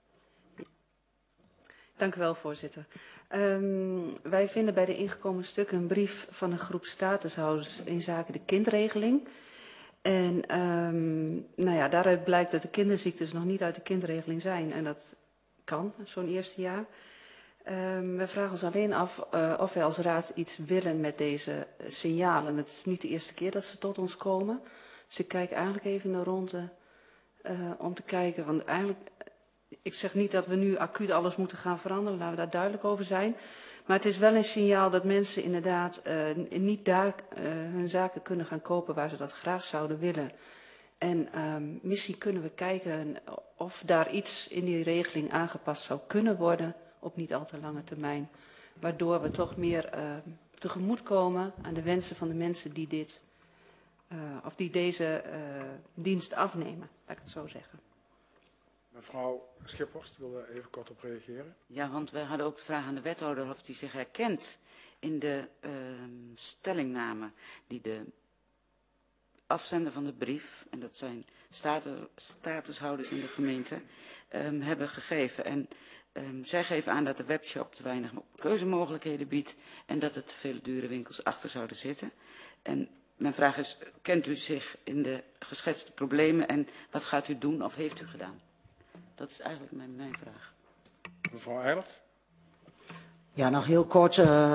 Dank u wel, voorzitter. Wij vinden bij de ingekomen stukken een brief van een groep statushouders in zaken de kindregeling. En nou ja, daaruit blijkt dat de kinderziektes nog niet uit de kindregeling zijn. En dat kan, zo'n eerste jaar. We vragen ons alleen af of wij als raad iets willen met deze signalen. Het is niet de eerste keer dat ze tot ons komen. Dus ik kijk eigenlijk even in de ronde om te kijken. Want eigenlijk, ik zeg niet dat we nu acuut alles moeten gaan veranderen. Laten we daar duidelijk over zijn. Maar het is wel een signaal dat mensen inderdaad niet daar hun zaken kunnen gaan kopen waar ze dat graag zouden willen. En misschien kunnen we kijken of daar iets in die regeling aangepast zou kunnen worden op niet al te lange termijn. Waardoor we toch meer tegemoetkomen aan de wensen van de mensen die die deze dienst afnemen, laat ik het zo zeggen. Mevrouw Schiphorst wilde even kort op reageren. Ja, want wij hadden ook de vraag aan de wethouder of hij zich herkent in de stellingname die de afzender van de brief, en dat zijn statushouders in de gemeente, hebben gegeven. En zij geven aan dat de webshop te weinig keuzemogelijkheden biedt en dat er te veel dure winkels achter zouden zitten. En mijn vraag is, kent u zich in de geschetste problemen en wat gaat u doen of heeft u gedaan? Dat is eigenlijk mijn vraag. Mevrouw Eilert. Ja, nog heel kort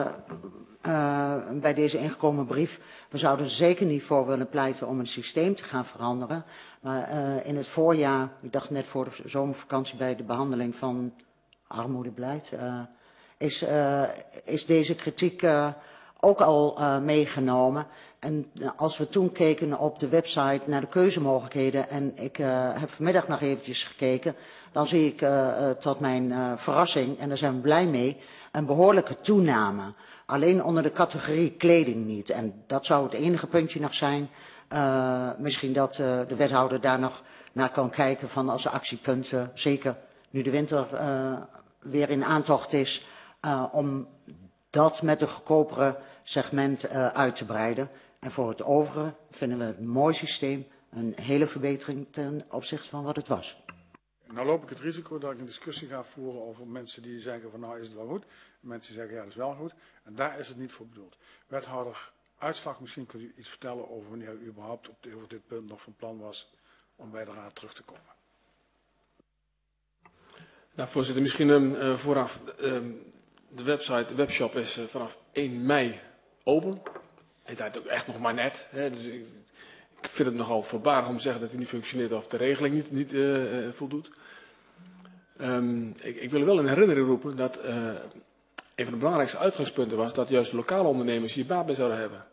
bij deze ingekomen brief. We zouden er zeker niet voor willen pleiten om een systeem te gaan veranderen. Maar in het voorjaar, ik dacht net voor de zomervakantie bij de behandeling van armoedebeleid, is deze kritiek ook al meegenomen. En als we toen keken op de website naar de keuzemogelijkheden, en ik heb vanmiddag nog eventjes gekeken, dan zie ik tot mijn verrassing, en daar zijn we blij mee, een behoorlijke toename. Alleen onder de categorie kleding niet. En dat zou het enige puntje nog zijn. Misschien dat de wethouder daar nog naar kan kijken van als actiepunten, zeker nu de winter weer in aantocht is, om dat met een goedkopere segment uit te breiden. En voor het overige vinden we het een mooi systeem, een hele verbetering ten opzichte van wat het was. Nou loop ik het risico dat ik een discussie ga voeren over mensen die zeggen van nou is het wel goed. En mensen die zeggen ja dat is wel goed. En daar is het niet voor bedoeld. Wethouder Uitslag, misschien kunt u iets vertellen over wanneer u überhaupt over dit punt nog van plan was om bij de raad terug te komen. Nou, voorzitter, misschien vooraf. De website, de webshop is vanaf 1 mei open. Het draait ook echt nog maar net. Hè, dus ik vind het nogal voorbarig om te zeggen dat hij niet functioneert of de regeling niet voldoet. Ik wil wel in herinnering roepen dat een van de belangrijkste uitgangspunten was dat juist lokale ondernemers hier baat bij zouden hebben.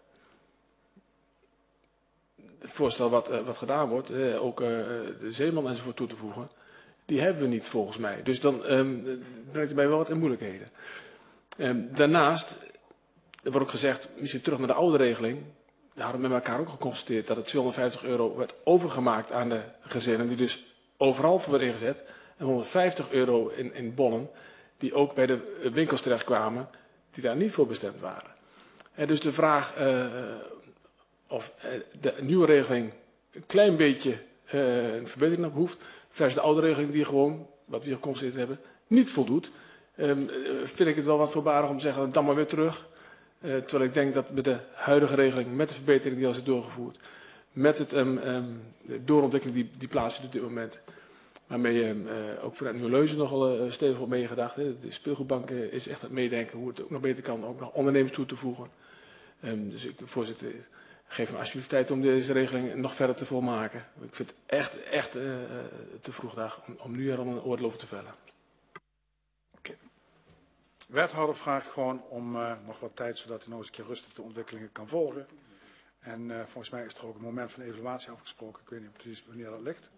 Het voorstel wat gedaan wordt, ook de Zeeman enzovoort toe te voegen, die hebben we niet volgens mij. Dus dan brengt het mij wel wat in moeilijkheden. Daarnaast, er wordt ook gezegd, misschien terug naar de oude regeling. Daar hadden we met elkaar ook geconstateerd dat het €250 werd overgemaakt aan de gezinnen, die dus overal voor werden ingezet. En €150 in bonnen, die ook bij de winkels terechtkwamen, die daar niet voor bestemd waren. Dus de vraag of de nieuwe regeling een klein beetje een verbetering op behoeft, versus de oude regeling die gewoon, wat we hier geconstateerd hebben, niet voldoet. Vind ik het wel wat voorbarig om te zeggen, dan maar weer terug. Terwijl ik denk dat met de huidige regeling, met de verbetering die al is doorgevoerd, met de doorontwikkeling die plaatsvindt op dit moment, waarmee ook vanuit Nieuw-Leuzen nogal stevig wordt meegedacht. Hè. De speelgoedbank is echt het meedenken hoe het ook nog beter kan, ook nog ondernemers toe te voegen. Dus ik, voorzitter, geef me alsjeblieft tijd om deze regeling nog verder te volmaken. Ik vind het echt te vroeg dag om nu er al een oordeel over te vellen. Okay. Wethouder vraagt gewoon om nog wat tijd, zodat hij nog eens een keer rustig de ontwikkelingen kan volgen. En volgens mij is er ook een moment van evaluatie afgesproken. Ik weet niet precies wanneer dat ligt.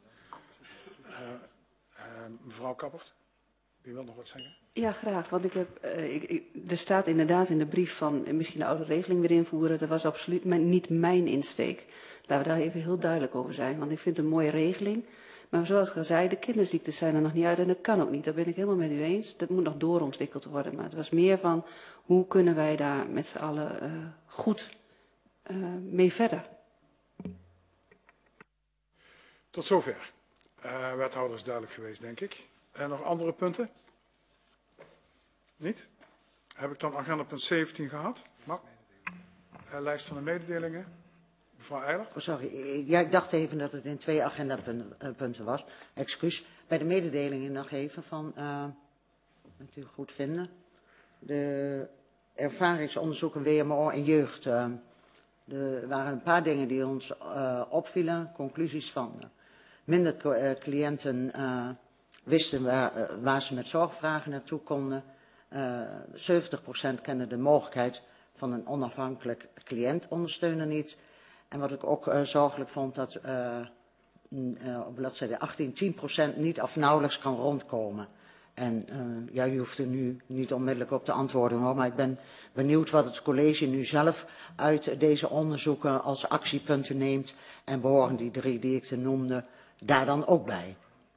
Mevrouw Kappert, u wilt nog wat zeggen? Ja, graag. Want er staat inderdaad in de brief van misschien de oude regeling weer invoeren. Dat was absoluut niet mijn insteek. Laten we daar even heel duidelijk over zijn. Want ik vind het een mooie regeling. Maar zoals ik al zei, de kinderziektes zijn er nog niet uit en dat kan ook niet. Dat ben ik helemaal met u eens. Dat moet nog doorontwikkeld worden. Maar het was meer van, hoe kunnen wij daar met z'n allen goed mee verder? Tot zover. Wethouder is duidelijk geweest, denk ik. Nog andere punten? Niet? Heb ik dan agenda punt 17 gehad? Lijst van de mededelingen. Mevrouw Eiler. Oh, sorry, ja, ik dacht even dat het in 2 agendapunten was. Excuus. Bij de mededelingen nog even van, wat u goed vinden. De ervaringsonderzoeken WMO en jeugd. Er waren een paar dingen die ons opvielen. Conclusies van minder cliënten wisten waar ze met zorgvragen naartoe konden. 70% kende de mogelijkheid van een onafhankelijk cliëntondersteuner niet. En wat ik ook zorgelijk vond, dat op bladzijde 18 10% niet of nauwelijks kan rondkomen. En ja, u hoeft er nu niet onmiddellijk op te antwoorden hoor, maar ik ben benieuwd wat het college nu zelf uit deze onderzoeken als actiepunten neemt. En behoren die 3 die ik noemde daar dan ook bij.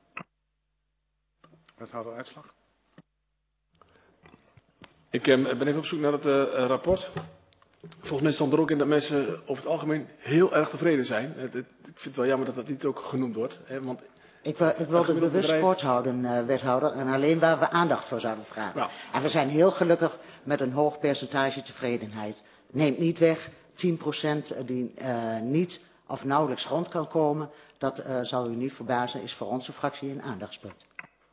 Wethouder Uitslag. Ik ben even op zoek naar het rapport. Volgens mij stond er ook in dat mensen over het algemeen heel erg tevreden zijn. Ik vind het wel jammer dat dat niet ook genoemd wordt. Hè, want ik wilde het bewust kort houden, wethouder. En alleen waar we aandacht voor zouden vragen. Nou. En we zijn heel gelukkig met een hoog percentage tevredenheid. Neemt niet weg 10% die niet of nauwelijks rond kan komen. Dat zal u niet verbazen, is voor onze fractie een aandachtspunt.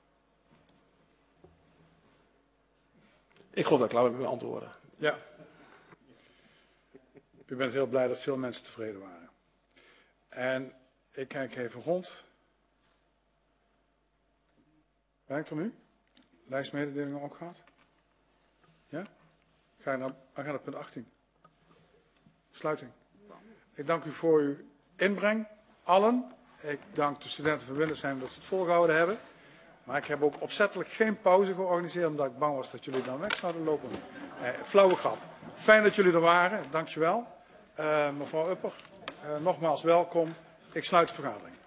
Ik geloof dat ik klaar ben met mijn antwoorden. Ja. U bent heel blij dat veel mensen tevreden waren. En ik kijk even rond. Ben ik er nu? Lijstmededelingen ook gehad? Ja? Ga je naar agenda punt 18. Sluiting. Ik dank u voor uw inbreng, allen. Ik dank de studenten van Windesheim dat ze het volgehouden hebben. Maar ik heb ook opzettelijk geen pauze georganiseerd, omdat ik bang was dat jullie dan weg zouden lopen. Flauwe grap. Fijn dat jullie er waren, dankjewel. Mevrouw Upper, nogmaals welkom. Ik sluit de vergadering.